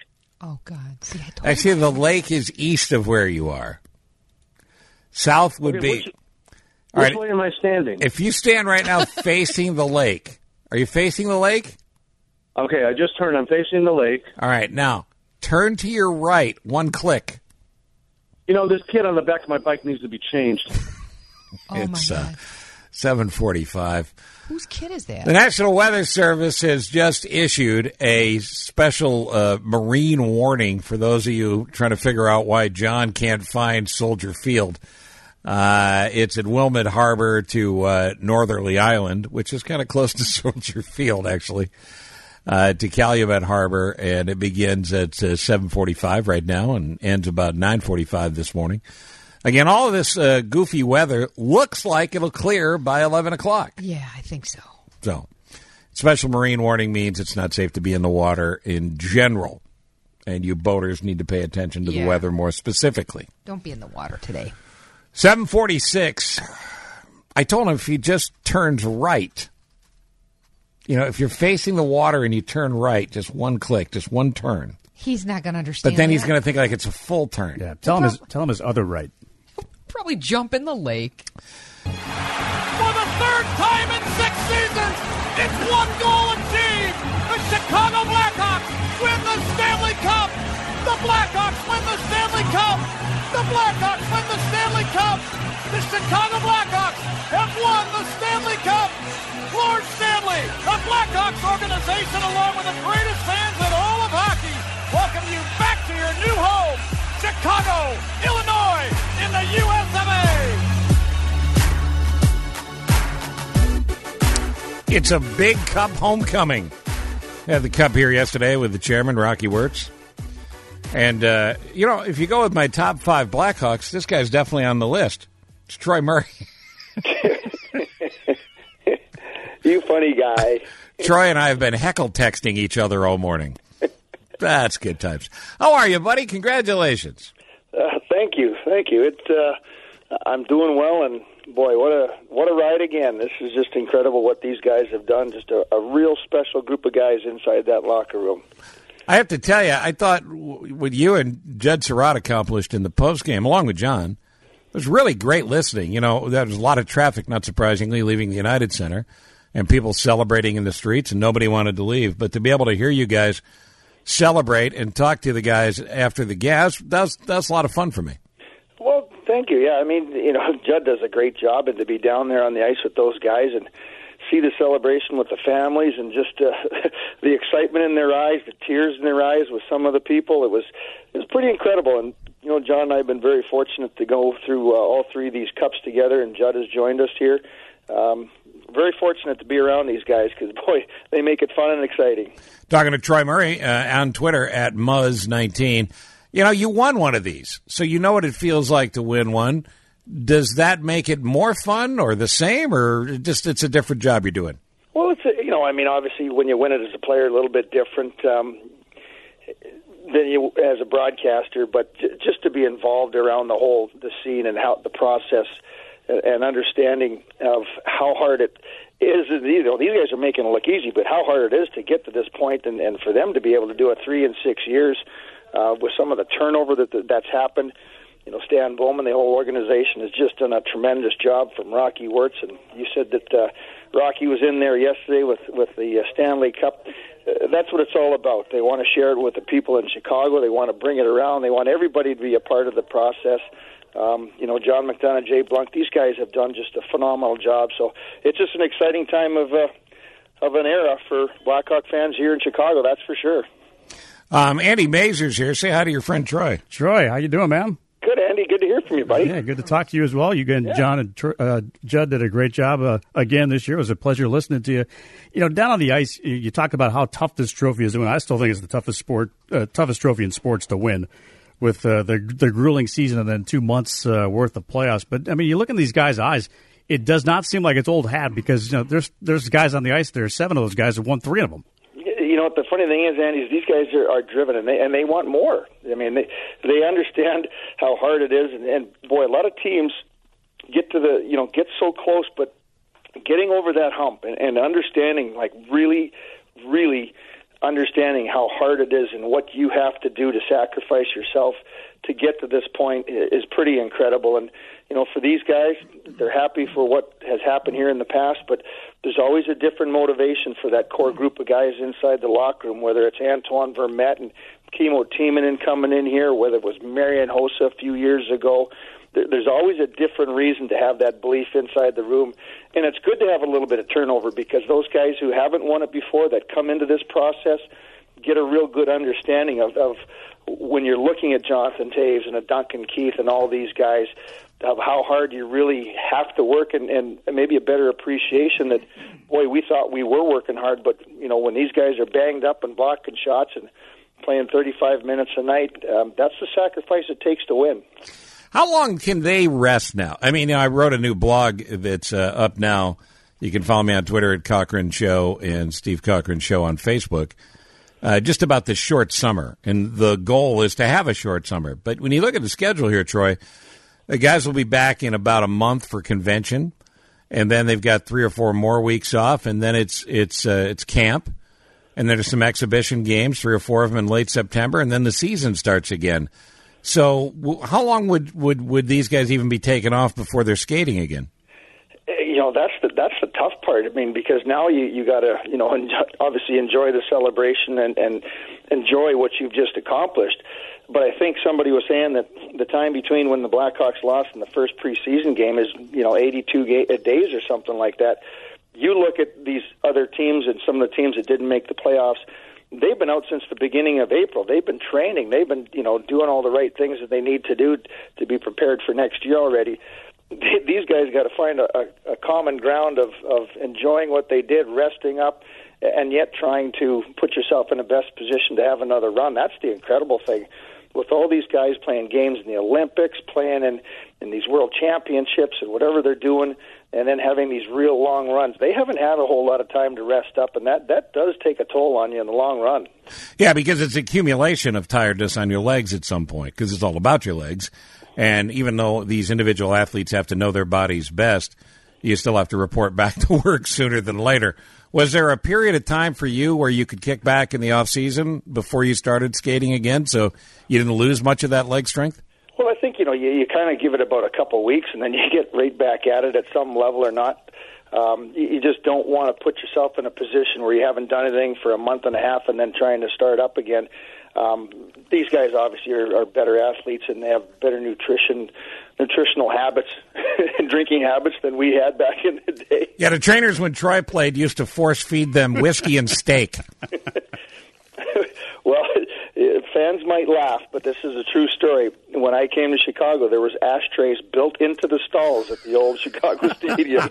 Oh, God. See, I told Actually, you. the lake is east of where you are. South would Okay, be... which- All Which right, way am I standing? if you stand right now facing the lake, are you facing the lake? Okay, I just turned. I'm facing the lake. All right, now, turn to your right, one click. You know, this kid on the back of my bike needs to be changed. Oh, it's my uh, God. seven forty-five. Whose kid is that? The National Weather Service has just issued a special uh, marine warning for those of you trying to figure out why John can't find Soldier Field. Uh, it's at Wilmette Harbor to uh, Northerly Island, which is kind of close to Soldier Field, actually, uh, to Calumet Harbor, and it begins at uh, seven forty-five right now and ends about nine forty-five this morning. Again, all of this uh, goofy weather looks like it'll clear by eleven o'clock. Yeah, I think so. So, special marine warning means it's not safe to be in the water in general, and you boaters need to pay attention to Yeah. the weather more specifically. Don't be in the water today. seven forty-six. I told him if he just turns right, you know, if you're facing the water and you turn right, just one click, just one turn. He's not going to understand But then he's that. going to think like it's a full turn. Yeah, tell him his tell him his other right. Probably jump in the lake. For the third time in six seasons, it's one goal achieved. The Chicago Blackhawks win the Stanley Cup. The Blackhawks win the Stanley Cup. The Blackhawks win the Stanley Cup. The Chicago Blackhawks have won the Stanley Cup. Lord Stanley, the Blackhawks organization, along with the greatest fans in all of hockey, welcome you back to your new home, Chicago, Illinois, in the U S of A. It's a big cup homecoming. Had the cup here yesterday with the chairman, Rocky Wirtz. And, uh, you know, if you go with my top five Blackhawks, this guy's definitely on the list. It's Troy Murray. You funny guy. Troy and I have been heckle texting each other all morning. That's good times. How are you, buddy? Congratulations. Uh, thank you, thank you. It, uh, I'm doing well, and boy, what a what a ride again! This is just incredible what these guys have done. Just a, a real special group of guys inside that locker room. I have to tell you, I thought w- what you and Judd Surratt accomplished in the postgame, along with John, was really great listening. You know, there was a lot of traffic, not surprisingly, leaving the United Center, and people celebrating in the streets, and nobody wanted to leave. But to be able to hear you guys celebrate and talk to the guys after the gas, that's that's a lot of fun for me. Well, thank you. Yeah, I mean, you know, Judd does a great job, and to be down there on the ice with those guys and see the celebration with the families and just uh, the excitement in their eyes, the tears in their eyes with some of the people, it was it was pretty incredible. And you know, John and I have been very fortunate to go through uh, all three of these cups together, and Judd has joined us here. Um, very fortunate to be around these guys because, boy, they make it fun and exciting. Talking to Troy Murray uh, on Twitter at Muzz nineteen. You know, you won one of these, so you know what it feels like to win one. Does that make it more fun or the same, or just it's a different job you're doing? Well, it's a, you know, I mean, obviously when you win it as a player, a little bit different um, than you as a broadcaster, but j- just to be involved around the whole the scene and how the process and understanding of how hard it is. You know, these guys are making it look easy, but how hard it is to get to this point, and, and for them to be able to do it three and six years uh, with some of the turnover that that's happened. You know, Stan Bowman, the whole organization has just done a tremendous job from Rocky Wirtz, and you said that uh, Rocky was in there yesterday with with the uh, Stanley Cup. Uh, that's what it's all about. They want to share it with the people in Chicago. They want to bring it around. They want everybody to be a part of the process. Um, you know, John McDonough, Jay Blunk, these guys have done just a phenomenal job. So it's just an exciting time of uh, of an era for Blackhawk fans here in Chicago, that's for sure. Um, Andy Mazur's here. Say hi to your friend Troy. Troy, how you doing, man? Good, Andy. Good to hear from you, buddy. Yeah, good to talk to you as well. You and Yeah. John and Tr- uh, Judd did a great job uh, again this year. It was a pleasure listening to you. You know, down on the ice, you, you talk about how tough this trophy is. And I still think it's the toughest sport, uh, toughest trophy in sports to win, with uh, the the grueling season and then two months uh, worth of playoffs. But I mean, you look in these guys' eyes. It does not seem like it's old hat because you know there's there's guys on the ice. There are seven of those guys have won three of them. You know what the funny thing is, Andy, is these guys are, are driven and they and they want more. I mean, they they understand how hard it is, and, and boy, a lot of teams get to the you know get so close, but getting over that hump and, and understanding like really, really understanding how hard it is and what you have to do to sacrifice yourself to get to this point is pretty incredible. And, you know, for these guys, they're happy for what has happened here in the past, but there's always a different motivation for that core group of guys inside the locker room, whether it's Antoine Vermette and Kimmo Timonen coming in here, whether it was Marian Hossa a few years ago. There's always a different reason to have that belief inside the room. And it's good to have a little bit of turnover, because those guys who haven't won it before that come into this process get a real good understanding of, of when you're looking at Jonathan Toews and a Duncan Keith and all these guys, of how hard you really have to work, and, and maybe a better appreciation that, boy, we thought we were working hard, but, you know, when these guys are banged up and blocking shots and playing thirty-five minutes a night, um, that's the sacrifice it takes to win. How long can they rest now? I mean, you know, I wrote a new blog that's uh, up now. You can follow me on Twitter at Cochran Show and Steve Cochran Show on Facebook, uh, just about the short summer. And the goal is to have a short summer. But when you look at the schedule here, Troy, the guys will be back in about a month for convention, and then they've got three or four more weeks off, and then it's it's uh, it's camp, and then there's some exhibition games, three or four of them in late September, and then the season starts again. So w- how long would, would, would these guys even be taken off before they're skating again? You know, that's the that's the tough part. I mean, because now you you got to, you know, obviously enjoy the celebration and, and enjoy what you've just accomplished. But I think somebody was saying that the time between when the Blackhawks lost in the first preseason game is, you know, eighty-two ga- days or something like that. You look at these other teams and some of the teams that didn't make the playoffs. They've been out since the beginning of April. They've been training. They've been, you know, doing all the right things that they need to do to be prepared for next year already. These guys got to find a, a, a common ground of, of enjoying what they did, resting up, and yet trying to put yourself in the best position to have another run. That's the incredible thing. With all these guys playing games in the Olympics, playing in, in these world championships and whatever they're doing, and then having these real long runs, they haven't had a whole lot of time to rest up, and that, that does take a toll on you in the long run. Yeah, because it's accumulation of tiredness on your legs at some point, because it's all about your legs. And even though these individual athletes have to know their bodies best, you still have to report back to work sooner than later. Was there a period of time for you where you could kick back in the off season before you started skating again, so you didn't lose much of that leg strength? Well, I think, you know, you, you kind of give it about a couple of weeks, and then you get right back at it at some level or not. Um, you, you just don't want to put yourself in a position where you haven't done anything for a month and a half and then trying to start up again. Um, these guys obviously are, are better athletes, and they have better nutrition, nutritional habits and drinking habits than we had back in the day. Yeah, the trainers when Troy played used to force feed them whiskey and steak. Well, fans might laugh, but this is a true story. When I came to Chicago, there was ashtrays built into the stalls at the old Chicago Stadium.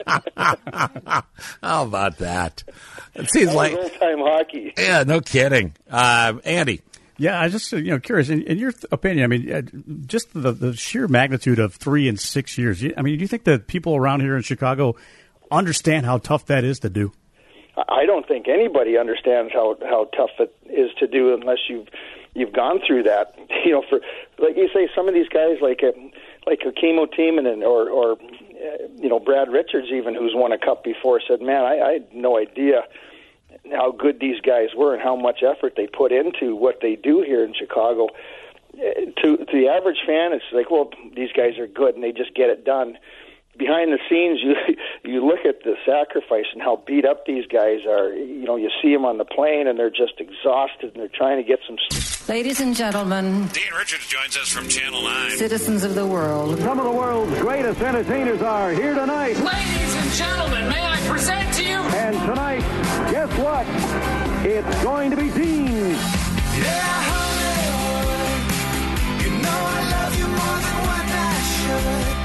How about that? It seems that like old-time hockey. Yeah, no kidding. Uh, Andy. Yeah, I just, you know, curious, in, in your th- opinion, I mean, uh, just the, the sheer magnitude of three and six years, I mean, do you think that people around here in Chicago understand how tough that is to do? I don't think anybody understands how how tough it is to do unless you've you've gone through that. You know, for like you say, some of these guys like a, like a Kimmo Timonen or or uh, you know Brad Richards even, who's won a cup before, said, "Man, I, I had no idea how good these guys were and how much effort they put into what they do here in Chicago." To, to the average fan, it's like, well, these guys are good and they just get it done. Behind the scenes, you you look at the sacrifice and how beat up these guys are. You know, you see them on the plane and they're just exhausted and they're trying to get some. Ladies and gentlemen, Dean Richards joins us from Channel nine. Citizens of the world. Some of the world's greatest entertainers are here tonight. Ladies and gentlemen, may I present to you? And tonight, guess what? It's going to be Dean. Yeah, Hollywood, you know I love you more than what I should.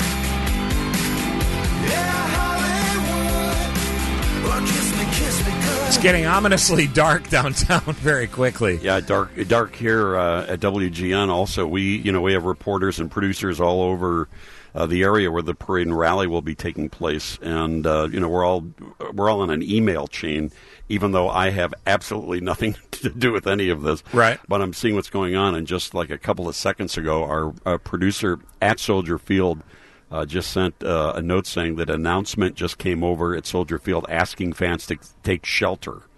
It's getting ominously dark downtown very quickly. Yeah, dark, dark here uh, at W G N. Also, we, you know, we have reporters and producers all over uh, the area where the parade and rally will be taking place, and uh, you know, we're all we're all on an email chain. Even though I have absolutely nothing to do with any of this, right? But I'm seeing what's going on, and just like a couple of seconds ago, our, our producer at Soldier Field. Uh, just sent uh, a note saying that announcement just came over at Soldier Field asking fans to take shelter.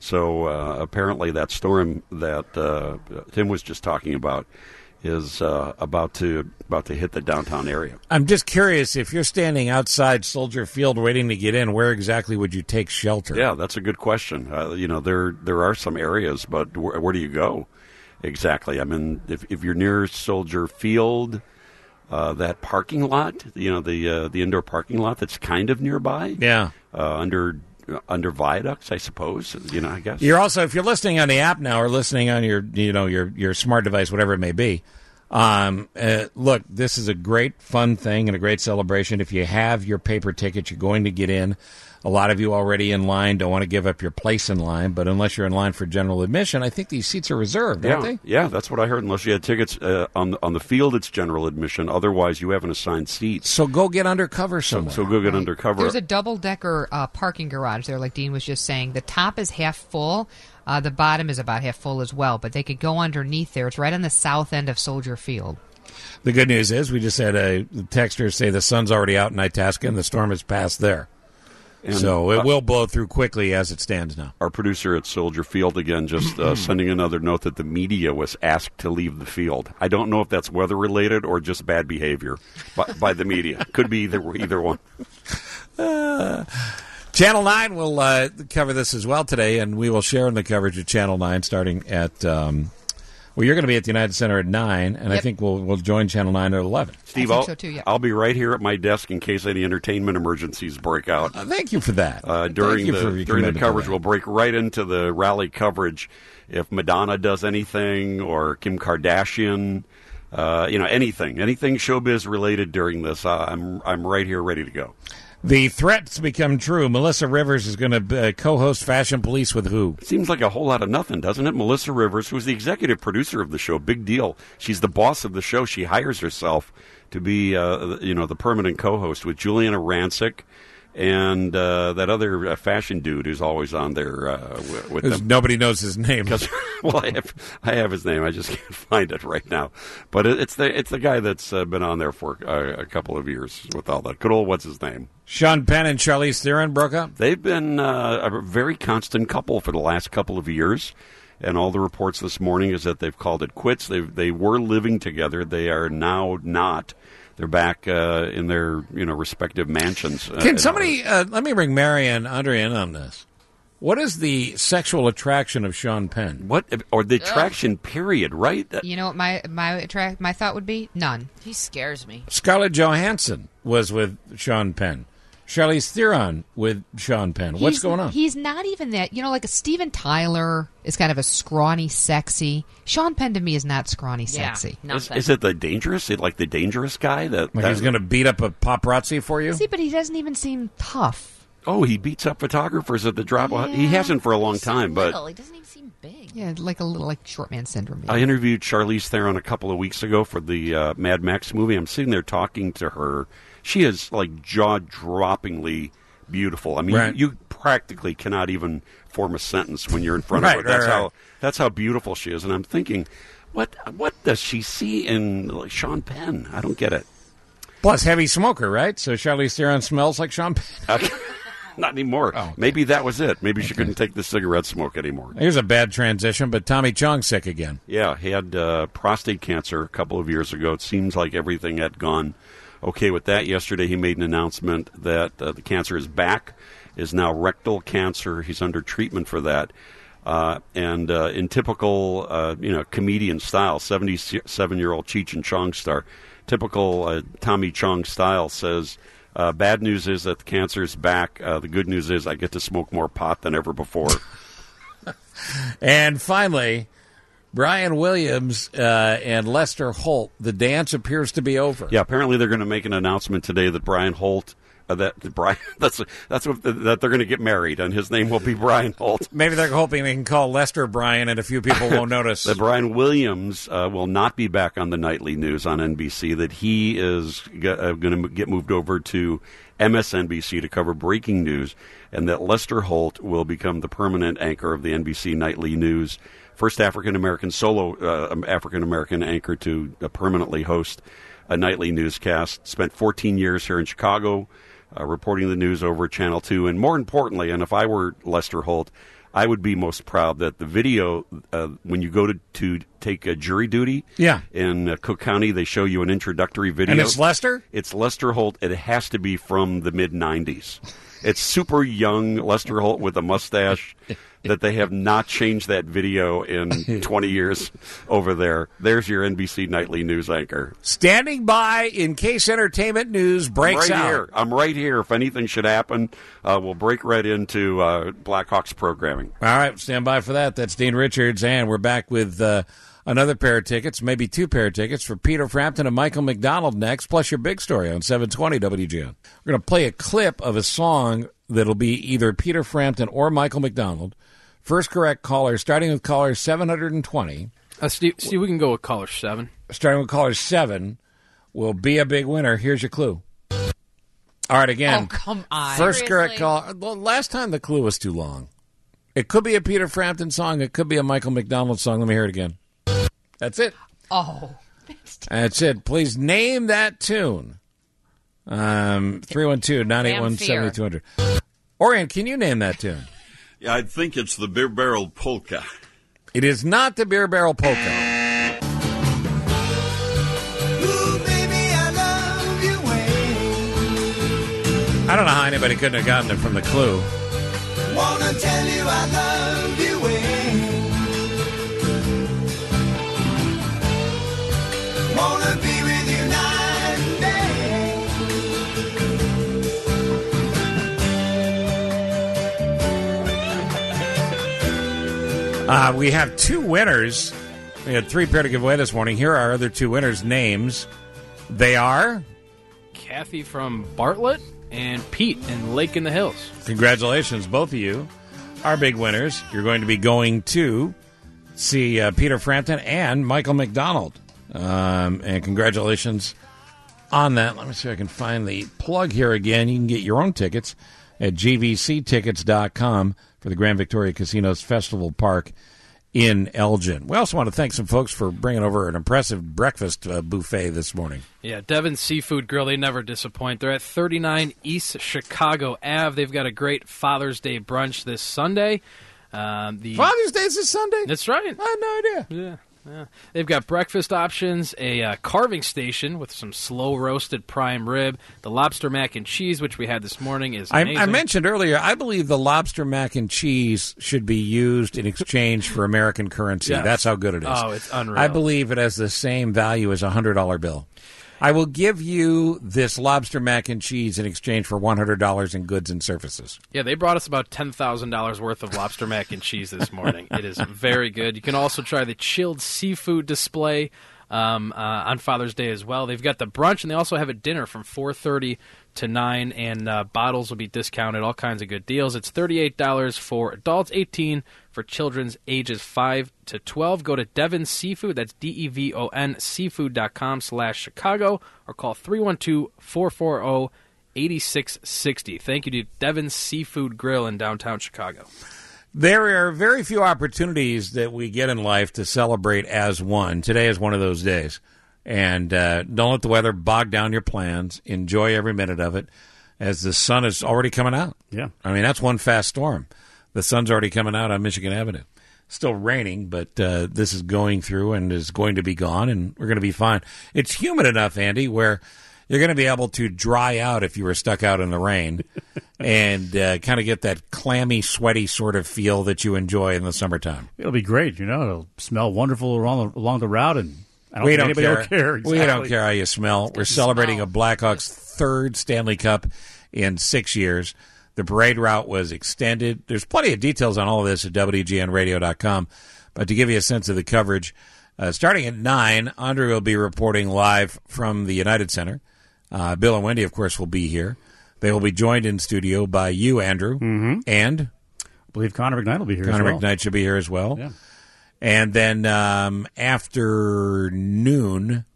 So uh, apparently that storm that uh, Tim was just talking about is uh, about to about to hit the downtown area. I'm just curious, if you're standing outside Soldier Field waiting to get in, where exactly would you take shelter? Yeah, that's a good question. Uh, you know, there there are some areas, but where, where do you go exactly? I mean, if if you're near Soldier Field, uh, that parking lot, you know, the uh, the indoor parking lot that's kind of nearby. Yeah, uh, under under viaducts, I suppose. You know, I guess you're also, if you're listening on the app now or listening on your you know your your smart device, whatever it may be. Um, uh, look, this is a great, fun thing and a great celebration. If you have your paper ticket, you're going to get in. A lot of you already in line don't want to give up your place in line, but unless you're in line for general admission, I think these seats are reserved, yeah, aren't they? Yeah, that's what I heard. Unless you had tickets uh, on the, on the field, it's general admission. Otherwise, you have an assigned seat. So go get undercover somewhere. So, so go get right. undercover. There's a double-decker uh, parking garage there, like Dean was just saying. The top is half full. Uh, the bottom is about half full as well, but they could go underneath there. It's right on the south end of Soldier Field. The good news is we just had a texter say the sun's already out in Itasca and the storm has passed there. And so it uh, will blow through quickly as it stands now. Our producer at Soldier Field, again, just uh, sending another note that the media was asked to leave the field. I don't know if that's weather-related or just bad behavior by, by the media. Could be either, either one. Uh, Channel nine will uh, cover this as well today, and we will share in the coverage of Channel nine starting at... Um, Well, you're going to be at the United Center at nine, and yep. I think we'll we'll join Channel nine at eleven. Steve, I think I'll, so too, yeah. I'll be right here at my desk in case any entertainment emergencies break out. Uh, thank you for that. Uh, during the during the coverage, we'll break right into the rally coverage. If Madonna does anything, or Kim Kardashian, uh, you know, anything, anything showbiz related during this, uh, I'm I'm right here, ready to go. The threats become true. Melissa Rivers is going to uh, co-host Fashion Police with who? Seems like a whole lot of nothing, doesn't it? Melissa Rivers, who's the executive producer of the show, big deal. She's the boss of the show. She hires herself to be, uh, you know, the permanent co-host with Juliana Rancic and uh, that other uh, fashion dude who's always on there uh, with, with them. Nobody knows his name. Well, I have, I have his name. I just can't find it right now. But it, it's the it's the guy that's uh, been on there for uh, a couple of years with all that. Good old what's his name? Sean Penn and Charlize Theron broke up? They've been uh, a very constant couple for the last couple of years. And all the reports this morning is that they've called it quits. They they were living together. They are now not. They're back uh, in their you know respective mansions. Uh, Can somebody uh, let me bring Marianne Andre in on this? What is the sexual attraction of Sean Penn? What or the attraction Ugh. period? Right? You know what my my attract my thought would be? None. He scares me. Scarlett Johansson was with Sean Penn. Charlize Theron with Sean Penn. What's he's, going on? He's not even that. You know, like a Steven Tyler is kind of a scrawny, sexy. Sean Penn to me is not scrawny, sexy. Yeah, is, is it the dangerous? Is it like the dangerous guy that, like that he's going to beat up a paparazzi for you? See, but he doesn't even seem tough. Oh, he beats up photographers at the drop. Yeah. He hasn't for a long time, but little. He doesn't even seem big. Yeah, like a little like short man syndrome. Maybe. I interviewed Charlize Theron a couple of weeks ago for the uh, Mad Max movie. I'm sitting there talking to her. She is like jaw-droppingly beautiful. I mean, right. you, you practically cannot even form a sentence when you're in front right, of her. That's right, how right. that's how beautiful she is. And I'm thinking, what what does she see in like, Sean Penn? I don't get it. Plus, heavy smoker, right? So Charlize Theron smells like Sean Penn. Okay. Not anymore. Oh, okay. Maybe that was it. Maybe she couldn't take the cigarette smoke anymore. Here's a bad transition, but Tommy Chong's sick again. Yeah, he had uh, prostate cancer a couple of years ago. It seems like everything had gone okay with that. Yesterday he made an announcement that uh, the cancer is back, is now rectal cancer. He's under treatment for that. Uh, and uh, in typical uh, you know, comedian style, seventy-seven-year-old Cheech and Chong star, typical uh, Tommy Chong style says, uh, bad news is that the cancer is back. Uh, the good news is I get to smoke more pot than ever before. And finally, Brian Williams uh, and Lester Holt, the dance appears to be over. Yeah, apparently they're going to make an announcement today that Brian Holt, uh, that Brian, that's that's what, that they're going to get married, and his name will be Brian Holt. Maybe they're hoping they can call Lester Brian, and a few people won't notice. That Brian Williams uh, will not be back on the nightly news on N B C. That he is g- uh, going to get moved over to M S N B C to cover breaking news, and that Lester Holt will become the permanent anchor of the N B C nightly news. First African-American solo uh, African-American anchor to uh, permanently host a nightly newscast. Spent fourteen years here in Chicago uh, reporting the news over at Channel two. And more importantly, and if I were Lester Holt, I would be most proud that the video, uh, when you go to, to take a jury duty yeah. in uh, Cook County, they show you an introductory video. And it's Lester? It's Lester Holt. It has to be from the mid nineties. It's super young Lester Holt with a mustache that they have not changed that video in twenty years over there. There's your N B C Nightly News anchor. Standing by in case entertainment news breaks I'm right out. Here. I'm right here. If anything should happen, uh, we'll break right into uh, Blackhawks programming. All right, stand by for that. That's Dean Richards, and we're back with uh, another pair of tickets, maybe two pair of tickets for Peter Frampton and Michael McDonald next, plus your big story on seven twenty W G N. We're going to play a clip of a song that'll be either Peter Frampton or Michael McDonald. First correct caller, starting with caller seven hundred twenty. Uh, Steve, Steve, we can go with caller seven. Starting with caller seven will be a big winner. Here's your clue. All right, again. Oh, come on. First Seriously? correct caller. Well, last time the clue was too long. It could be a Peter Frampton song. It could be a Michael McDonald song. Let me hear it again. That's it. Oh. That's it. Please name that tune. Um, three one two, nine eight one, seven two zero zero. Orion, can you name that tune? Yeah, I think it's the Beer Barrel Polka. It is not the Beer Barrel Polka. I don't know how anybody couldn't have gotten it from the clue. Wanna tell you I love you, Wayne. Wanna be with you night and day. Uh, we have two winners. We had three pair to give away this morning. Here are our other two winners' names. They are Kathy from Bartlett and Pete in Lake in the Hills. Congratulations, both of you are big winners. You're going to be going to see uh, Peter Frampton and Michael McDonald. Um, and congratulations on that. Let me see if I can find the plug here again. You can get your own tickets at G V C tickets dot com for the Grand Victoria Casinos Festival Park in Elgin. We also want to thank some folks for bringing over an impressive breakfast uh, buffet this morning. Yeah, Devon's Seafood Grill, they never disappoint. They're at thirty-nine East Chicago Avenue. They've got a great Father's Day brunch this Sunday. Um, the Father's Day is this Sunday? That's right. I had no idea. Yeah. Yeah. They've got breakfast options, a uh, carving station with some slow roasted prime rib, the lobster mac and cheese, which we had this morning, is I, amazing. I mentioned earlier, I believe the lobster mac and cheese should be used in exchange for American currency. Yes. That's how good it is. Oh, it's unreal. I believe it has the same value as a one hundred dollar bill. I will give you this lobster mac and cheese in exchange for one hundred dollars in goods and services. Yeah, they brought us about ten thousand dollars worth of lobster mac and cheese this morning. It is very good. You can also try the chilled seafood display um, uh, on Father's Day as well. They've got the brunch, and they also have a dinner from four thirty to nine, and uh, bottles will be discounted, all kinds of good deals. It's thirty-eight dollars for adults, eighteen dollars for children's ages five to twelve. Go to Devon Seafood, that's D E V O N, seafood.com slash Chicago, or call three one two, four four zero, eight six six zero. Thank you to Devon Seafood Grill in downtown Chicago. There are very few opportunities that we get in life to celebrate as one. Today is one of those days. And uh, don't let the weather bog down your plans. Enjoy every minute of it as the sun is already coming out. Yeah. I mean, that's one fast storm. The sun's already coming out on Michigan Avenue. Still raining, but uh, this is going through and is going to be gone, and we're going to be fine. It's humid enough, Andy, where you're going to be able to dry out if you were stuck out in the rain and uh, kind of get that clammy, sweaty sort of feel that you enjoy in the summertime. It'll be great. You know, it'll smell wonderful along the, along the route, and I don't we think don't anybody care. will care. Exactly. We don't care how you smell. We're celebrating smell. a Blackhawks third Stanley Cup in six years. The parade route was extended. There's plenty of details on all of this at W G N radio dot com. But to give you a sense of the coverage, uh, starting at nine, Andre will be reporting live from the United Center. Uh, Bill and Wendy, of course, will be here. They will be joined in studio by you, Andrew, mm-hmm. and I believe Connor McKnight will be here Connor as well. McKnight should be here as well. Yeah. And then um, after noon,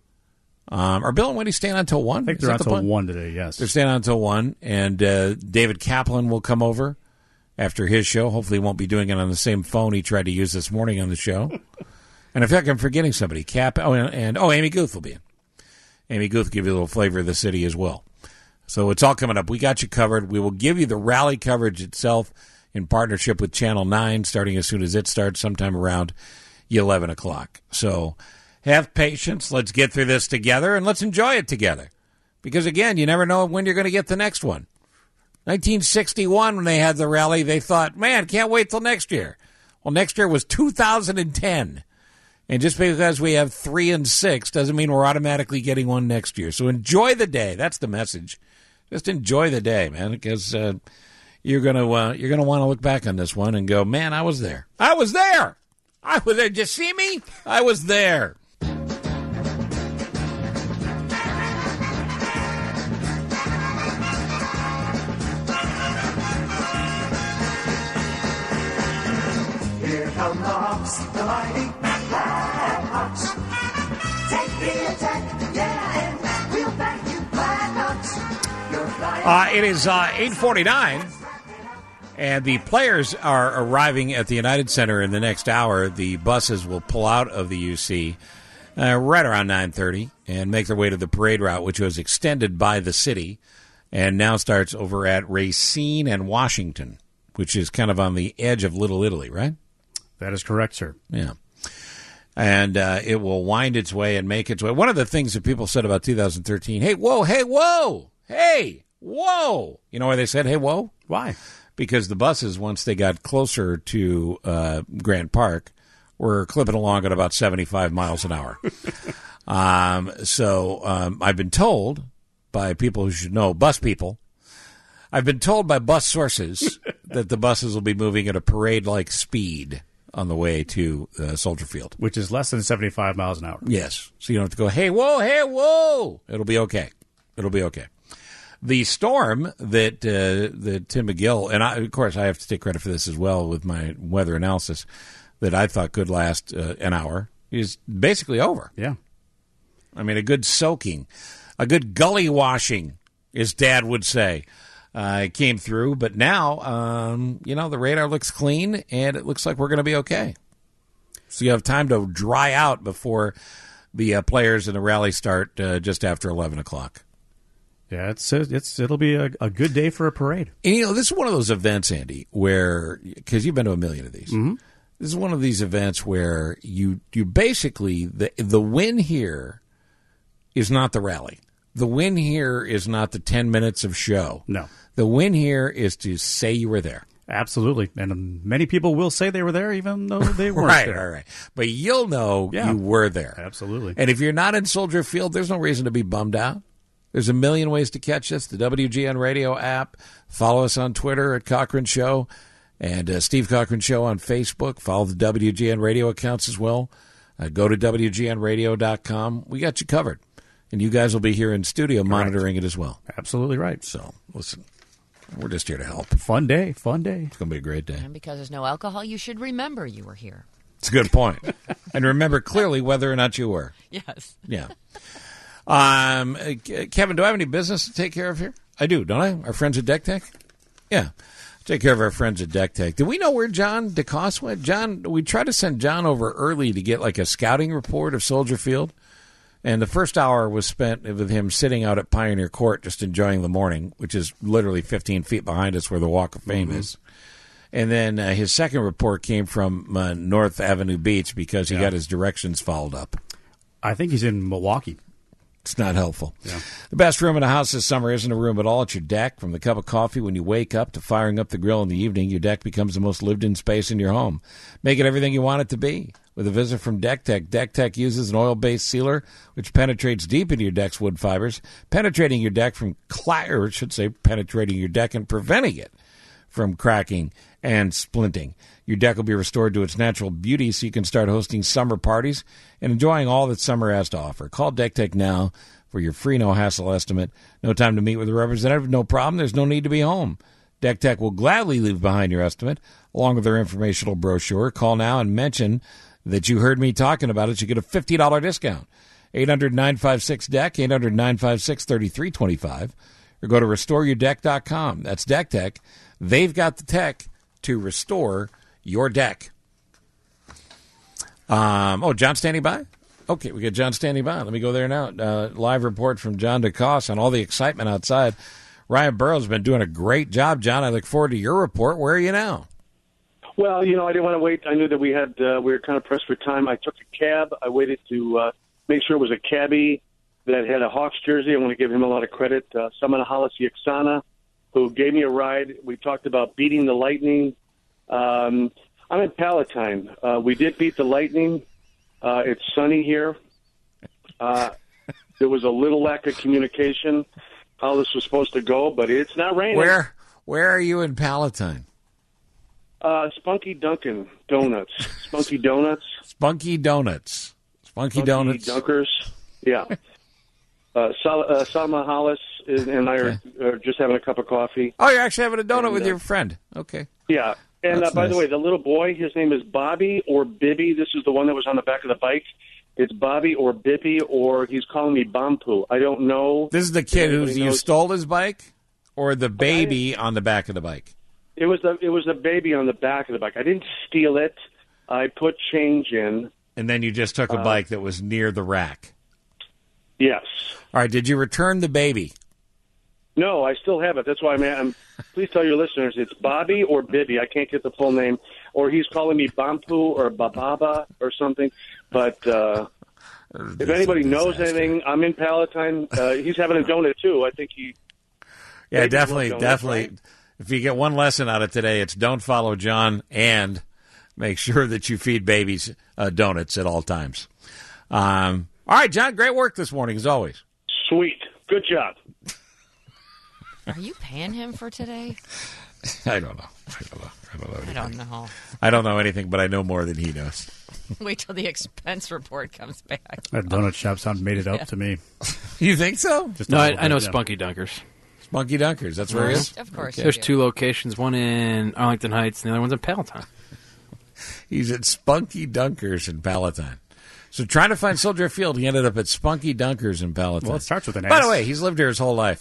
um, are Bill and Wendy staying on until one? I think Is they're that on the until plan? one today, yes. They're staying on until one, and uh, David Kaplan will come over after his show. Hopefully he won't be doing it on the same phone he tried to use this morning on the show. And I feel like I'm forgetting somebody. Cap, oh, and, and oh, Amy Guth will be in. Amy Guth will give you a little flavor of the city as well. So it's all coming up. We got you covered. We will give you the rally coverage itself. in partnership with Channel nine, starting as soon as it starts, sometime around eleven o'clock. So have patience. Let's get through this together, and let's enjoy it together. Because, again, you never know when you're going to get the next one. nineteen sixty-one, when they had the rally, they thought, man, can't wait till next year. Well, next year was two thousand ten. And just because we have three and six doesn't mean we're automatically getting one next year. So enjoy the day. That's the message. Just enjoy the day, man, because uh, you're gonna uh, you're gonna want to look back on this one and go, man, I was there. I was there. I was there. Did you see me? I was there. Here come the Hawks, the mighty Blackhawks. Take the attack, yeah, and we'll back you Blackhawks. You're flying. Uh, it is uh, eight forty-nine, and the players are arriving at the United Center in the next hour. The buses will pull out of the U C uh, right around nine thirty and make their way to the parade route, which was extended by the city and now starts over at Racine and Washington, which is kind of on the edge of Little Italy, right? That is correct, sir. Yeah. And uh, it will wind its way and make its way. One of the things that people said about two thousand thirteen, hey, whoa, hey, whoa, hey, whoa. You know why they said, hey, whoa? Why? Because the buses, once they got closer to uh, Grant Park, were clipping along at about seventy-five miles an hour. um, so um, I've been told by people who should know, bus people, I've been told by bus sources that the buses will be moving at a parade-like speed on the way to uh, Soldier Field. Which is less than seventy-five miles an hour. Yes. So you don't have to go, hey, whoa, hey, whoa. It'll be okay. It'll be okay. The storm that uh, that Tim McGill, and I, of course I have to take credit for this as well with my weather analysis, that I thought could last uh, an hour, is basically over. Yeah. I mean, a good soaking, a good gully washing, as Dad would say. Uh, it came through, but now, um, you know, the radar looks clean, and it looks like we're going to be okay. So you have time to dry out before the uh, players in the rally start uh, just after eleven o'clock. Yeah, it's it's it'll be a, a good day for a parade. And, you know, this is one of those events, Andy, where, because you've been to a million of these, mm-hmm. this is one of these events where you you basically, the the win here is not the rally. The win here is not the ten minutes of show. No. The win here is to say you were there. Absolutely. And um, many people will say they were there even though they weren't right, there. Right, right. But you'll know yeah. you were there. Absolutely. And if you're not in Soldier Field, there's no reason to be bummed out. There's a million ways to catch us. The W G N Radio app. Follow us on Twitter at Cochran Show and uh, Steve Cochran Show on Facebook. Follow the W G N Radio accounts as well. Uh, go to W G N radio dot com. We got you covered. And you guys will be here in studio Correct. monitoring it as well. Absolutely right. So, listen, we're just here to help. Fun day, fun day. It's going to be a great day. And because there's no alcohol, you should remember you were here. It's a good point. And remember clearly whether or not you were. Yes. Yeah. Um, uh, Kevin, do I have any business to take care of here? I do, don't I? Our friends at Deck Tech? Yeah. Take care of our friends at Deck Tech. Do we know where John DeCoste went? John, we tried to send John over early to get like a scouting report of Soldier Field. And the first hour was spent with him sitting out at Pioneer Court just enjoying the morning, which is literally fifteen feet behind us where the Walk of Fame mm-hmm. is. And then uh, his second report came from uh, North Avenue Beach because he yeah. got his directions fouled up. I think he's in Milwaukee. It's not helpful. Yeah. The best room in a house this summer isn't a room at all. It's your deck. From the cup of coffee when you wake up to firing up the grill in the evening, your deck becomes the most lived-in space in your home. Make it everything you want it to be. With a visit from Deck Tech, Deck Tech uses an oil-based sealer which penetrates deep into your deck's wood fibers, penetrating your deck from cla- or I should say penetrating your deck and preventing it from cracking and splinting. Your deck will be restored to its natural beauty so you can start hosting summer parties and enjoying all that summer has to offer. Call Deck Tech now for your free no-hassle estimate. No time to meet with a representative, no problem. There's no need to be home. Deck Tech will gladly leave behind your estimate along with their informational brochure. Call now and mention that you heard me talking about it. You get a fifty dollars discount. eight hundred nine five six D E C K, eight hundred nine five six three three two five, or go to restore your deck dot com. That's Deck Tech. They've got the tech to restore your deck. Um, oh, John standing by? Okay, we got John standing by. Let me go there now. Uh, live report from John DeCoste on all the excitement outside. Ryan Burroughs has been doing a great job, John. I look forward to your report. Where are you now? Well, you know, I didn't want to wait. I knew that we had uh, we were kind of pressed for time. I took a cab. I waited to uh, make sure it was a cabbie that had a Hawks jersey. I want to give him a lot of credit. Uh, Samana Halasiaksana, who gave me a ride. We talked about beating the Lightning. Um, I'm in Palatine. Uh, we did beat the Lightning. Uh, it's sunny here. Uh, there was a little lack of communication how this was supposed to go, but it's not raining. Where Where are you in Palatine? Uh, Spunky Dunkin' Donuts. Spunky Donuts. Spunky Donuts. Spunky, Spunky Donuts. Dunkers. Yeah. Uh, Sal- uh, Salma Hollis is, and I are, are just having a cup of coffee. Oh, you're actually having a donut and, with uh, your friend. Okay. Yeah. And uh, by nice. the way, the little boy, his name is Bobby or Bibby. This is the one that was on the back of the bike. It's Bobby or Bippy, or he's calling me Bampu. I don't know. This is the kid who Anybody you knows? stole his bike, or the baby on the back of the bike? It was the it was the baby on the back of the bike. I didn't steal it. I put change in. And then you just took a Uh, bike that was near the rack. Yes. All right. Did you return the baby? No, I still have it. That's why I'm. I'm please tell your listeners it's Bobby or Bibby. I can't get the full name, or he's calling me Bampu or Bababa or something. But uh, if anybody knows anything, I'm in Palatine. Uh, he's having a donut too. I think he. Yeah, Babies definitely, love donuts, definitely. right? If you get one lesson out of today, it's don't follow John and make sure that you feed babies uh, donuts at all times. Um, all right, John, great work this morning, as always. Sweet. Good job. Are you paying him for today? I don't know. I don't know. I don't know. I don't know. I don't know anything, but I know more than he knows. Wait till the expense report comes back. That donut shop sound made it up Yeah. to me. You think so? Just a No, I, little I know bit, yeah. Spunky Dunkers. Spunky Dunkers, that's where he is? Of course. Okay. you There's do. two locations, one in Arlington Heights and the other one's in Palatine. He's at Spunky Dunkers in Palatine. So trying to find Soldier Field, he ended up at Spunky Dunkers in Palatine. Well, it starts with an By S. the way, he's lived here his whole life.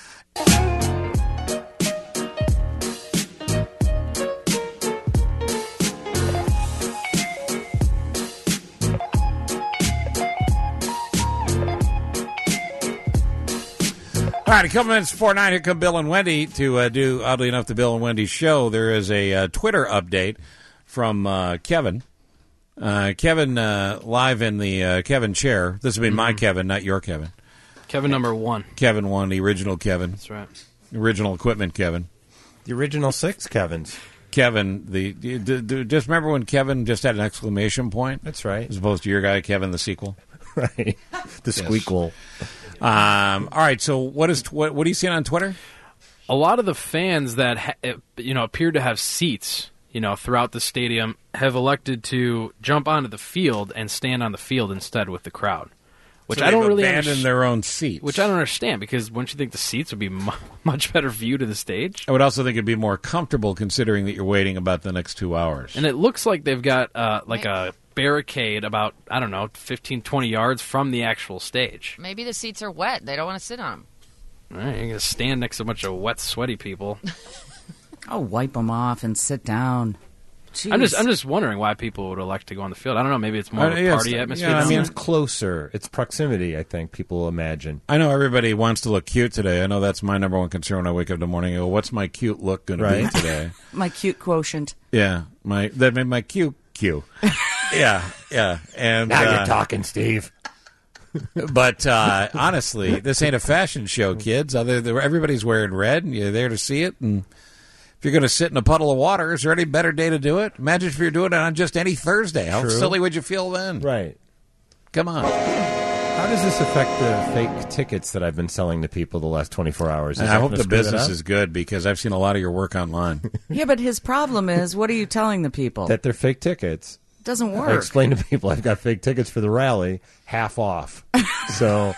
All right, a couple minutes before nine, here come Bill and Wendy to uh, do, oddly enough, the Bill and Wendy show. There is a uh, Twitter update from uh, Kevin. Uh, Kevin uh, live in the uh, Kevin chair. This would be my Kevin, not your Kevin. Kevin number one. Kevin one, the original Kevin. That's right. Original equipment Kevin. The original six Kevins. Kevin, the d- d- d- just remember when Kevin just had an exclamation point? That's right. As opposed to your guy, Kevin, the sequel. Right. The squeakle. Um, all right, so what is what, what are you seeing on Twitter? A lot of the fans that ha- you know appear to have seats, you know, throughout the stadium, have elected to jump onto the field and stand on the field instead with the crowd, which So I don't they've really abandoned understand. their own seats. Which I don't understand because wouldn't you think the seats would be mu- much better view to the stage? I would also think it'd be more comfortable considering that you're waiting about the next two hours. And it looks like they've got uh, like a barricade about, I don't know, fifteen, twenty yards from the actual stage. Maybe the seats are wet. They don't want to sit on them. All right, you're going to stand next to a bunch of wet, sweaty people. I'll wipe them off and sit down. I'm just Jeez. I'm just wondering why people would elect to go on the field. I don't know. Maybe it's more of Uh, a yes, party atmosphere. yeah, I down mean, there. It's closer. It's proximity, I think people will imagine. I know everybody wants to look cute today. I know that's my number one concern when I wake up in the morning. I go, what's my cute look going Right. to be today? My cute quotient. Yeah, my that made my cute cute. yeah, yeah. And Now uh, you're talking, Steve. But uh, honestly, this ain't a fashion show, kids. Other than everybody's wearing red, and you're there to see it. And if you're going to sit in a puddle of water, is there any better day to do it? Imagine if you're doing it on just any Thursday. How True. silly would you feel then? Right. Come on. How does this affect the fake tickets that I've been selling to people the last twenty-four hours? Is And that I hope gonna the screw that business up? is good because I've seen a lot of your work online. Yeah, but his problem is, what are you telling the people? That they're fake tickets. Doesn't I work. explain to people I've got fake tickets for the rally, half off. So,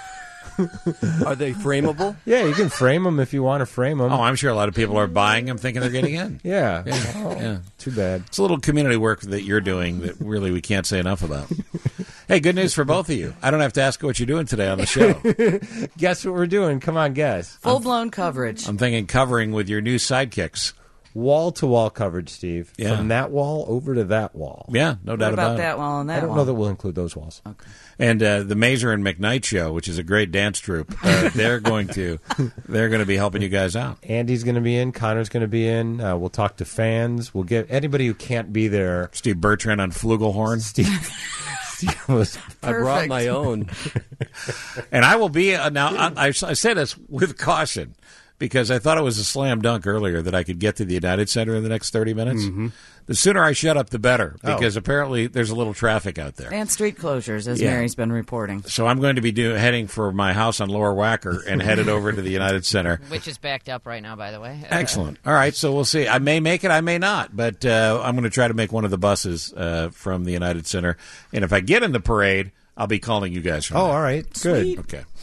are they frameable? Yeah, you can frame them if you want to frame them. Oh, I'm sure a lot of people are buying them thinking they're getting in. Yeah. Yeah. Oh, yeah. Too bad. It's a little community work that you're doing that really we can't say enough about. Hey, good news for both of you. I don't have to ask you what you're doing today on the show. Guess what we're doing? Come on, guess. Full blown coverage. I'm thinking covering with your new sidekicks. wall-to-wall coverage, Steve. Yeah. From that wall over to that wall. Yeah, no doubt about about, that it. wall and that I don't wall? know that we'll include those walls. Okay. And uh, the Mazer and McKnight show, which is a great dance troupe, uh, they're going to they're going to be helping you guys out. Andy's going to be in. Connor's going to be in. Uh, we'll talk to fans. We'll get anybody who can't be there. Steve Bertrand on flugelhorn. Steve, Steve was. I brought my own. And I will be uh, now. I, I, I say this with caution because I thought it was a slam dunk earlier that I could get to the United Center in the next thirty minutes. Mm-hmm. The sooner I shut up, the better, Oh. because apparently there's a little traffic out there. And street closures, as Yeah. Mary's been reporting. So I'm going to be do, heading for my house on Lower Wacker and headed over to the United Center. Which is backed up right now, by the way. Excellent. All right, so we'll see. I may make it, I may not, but uh, I'm going to try to make one of the buses uh, from the United Center. And if I get in the parade, I'll be calling you guys from Oh, there. all right. Good. Okay.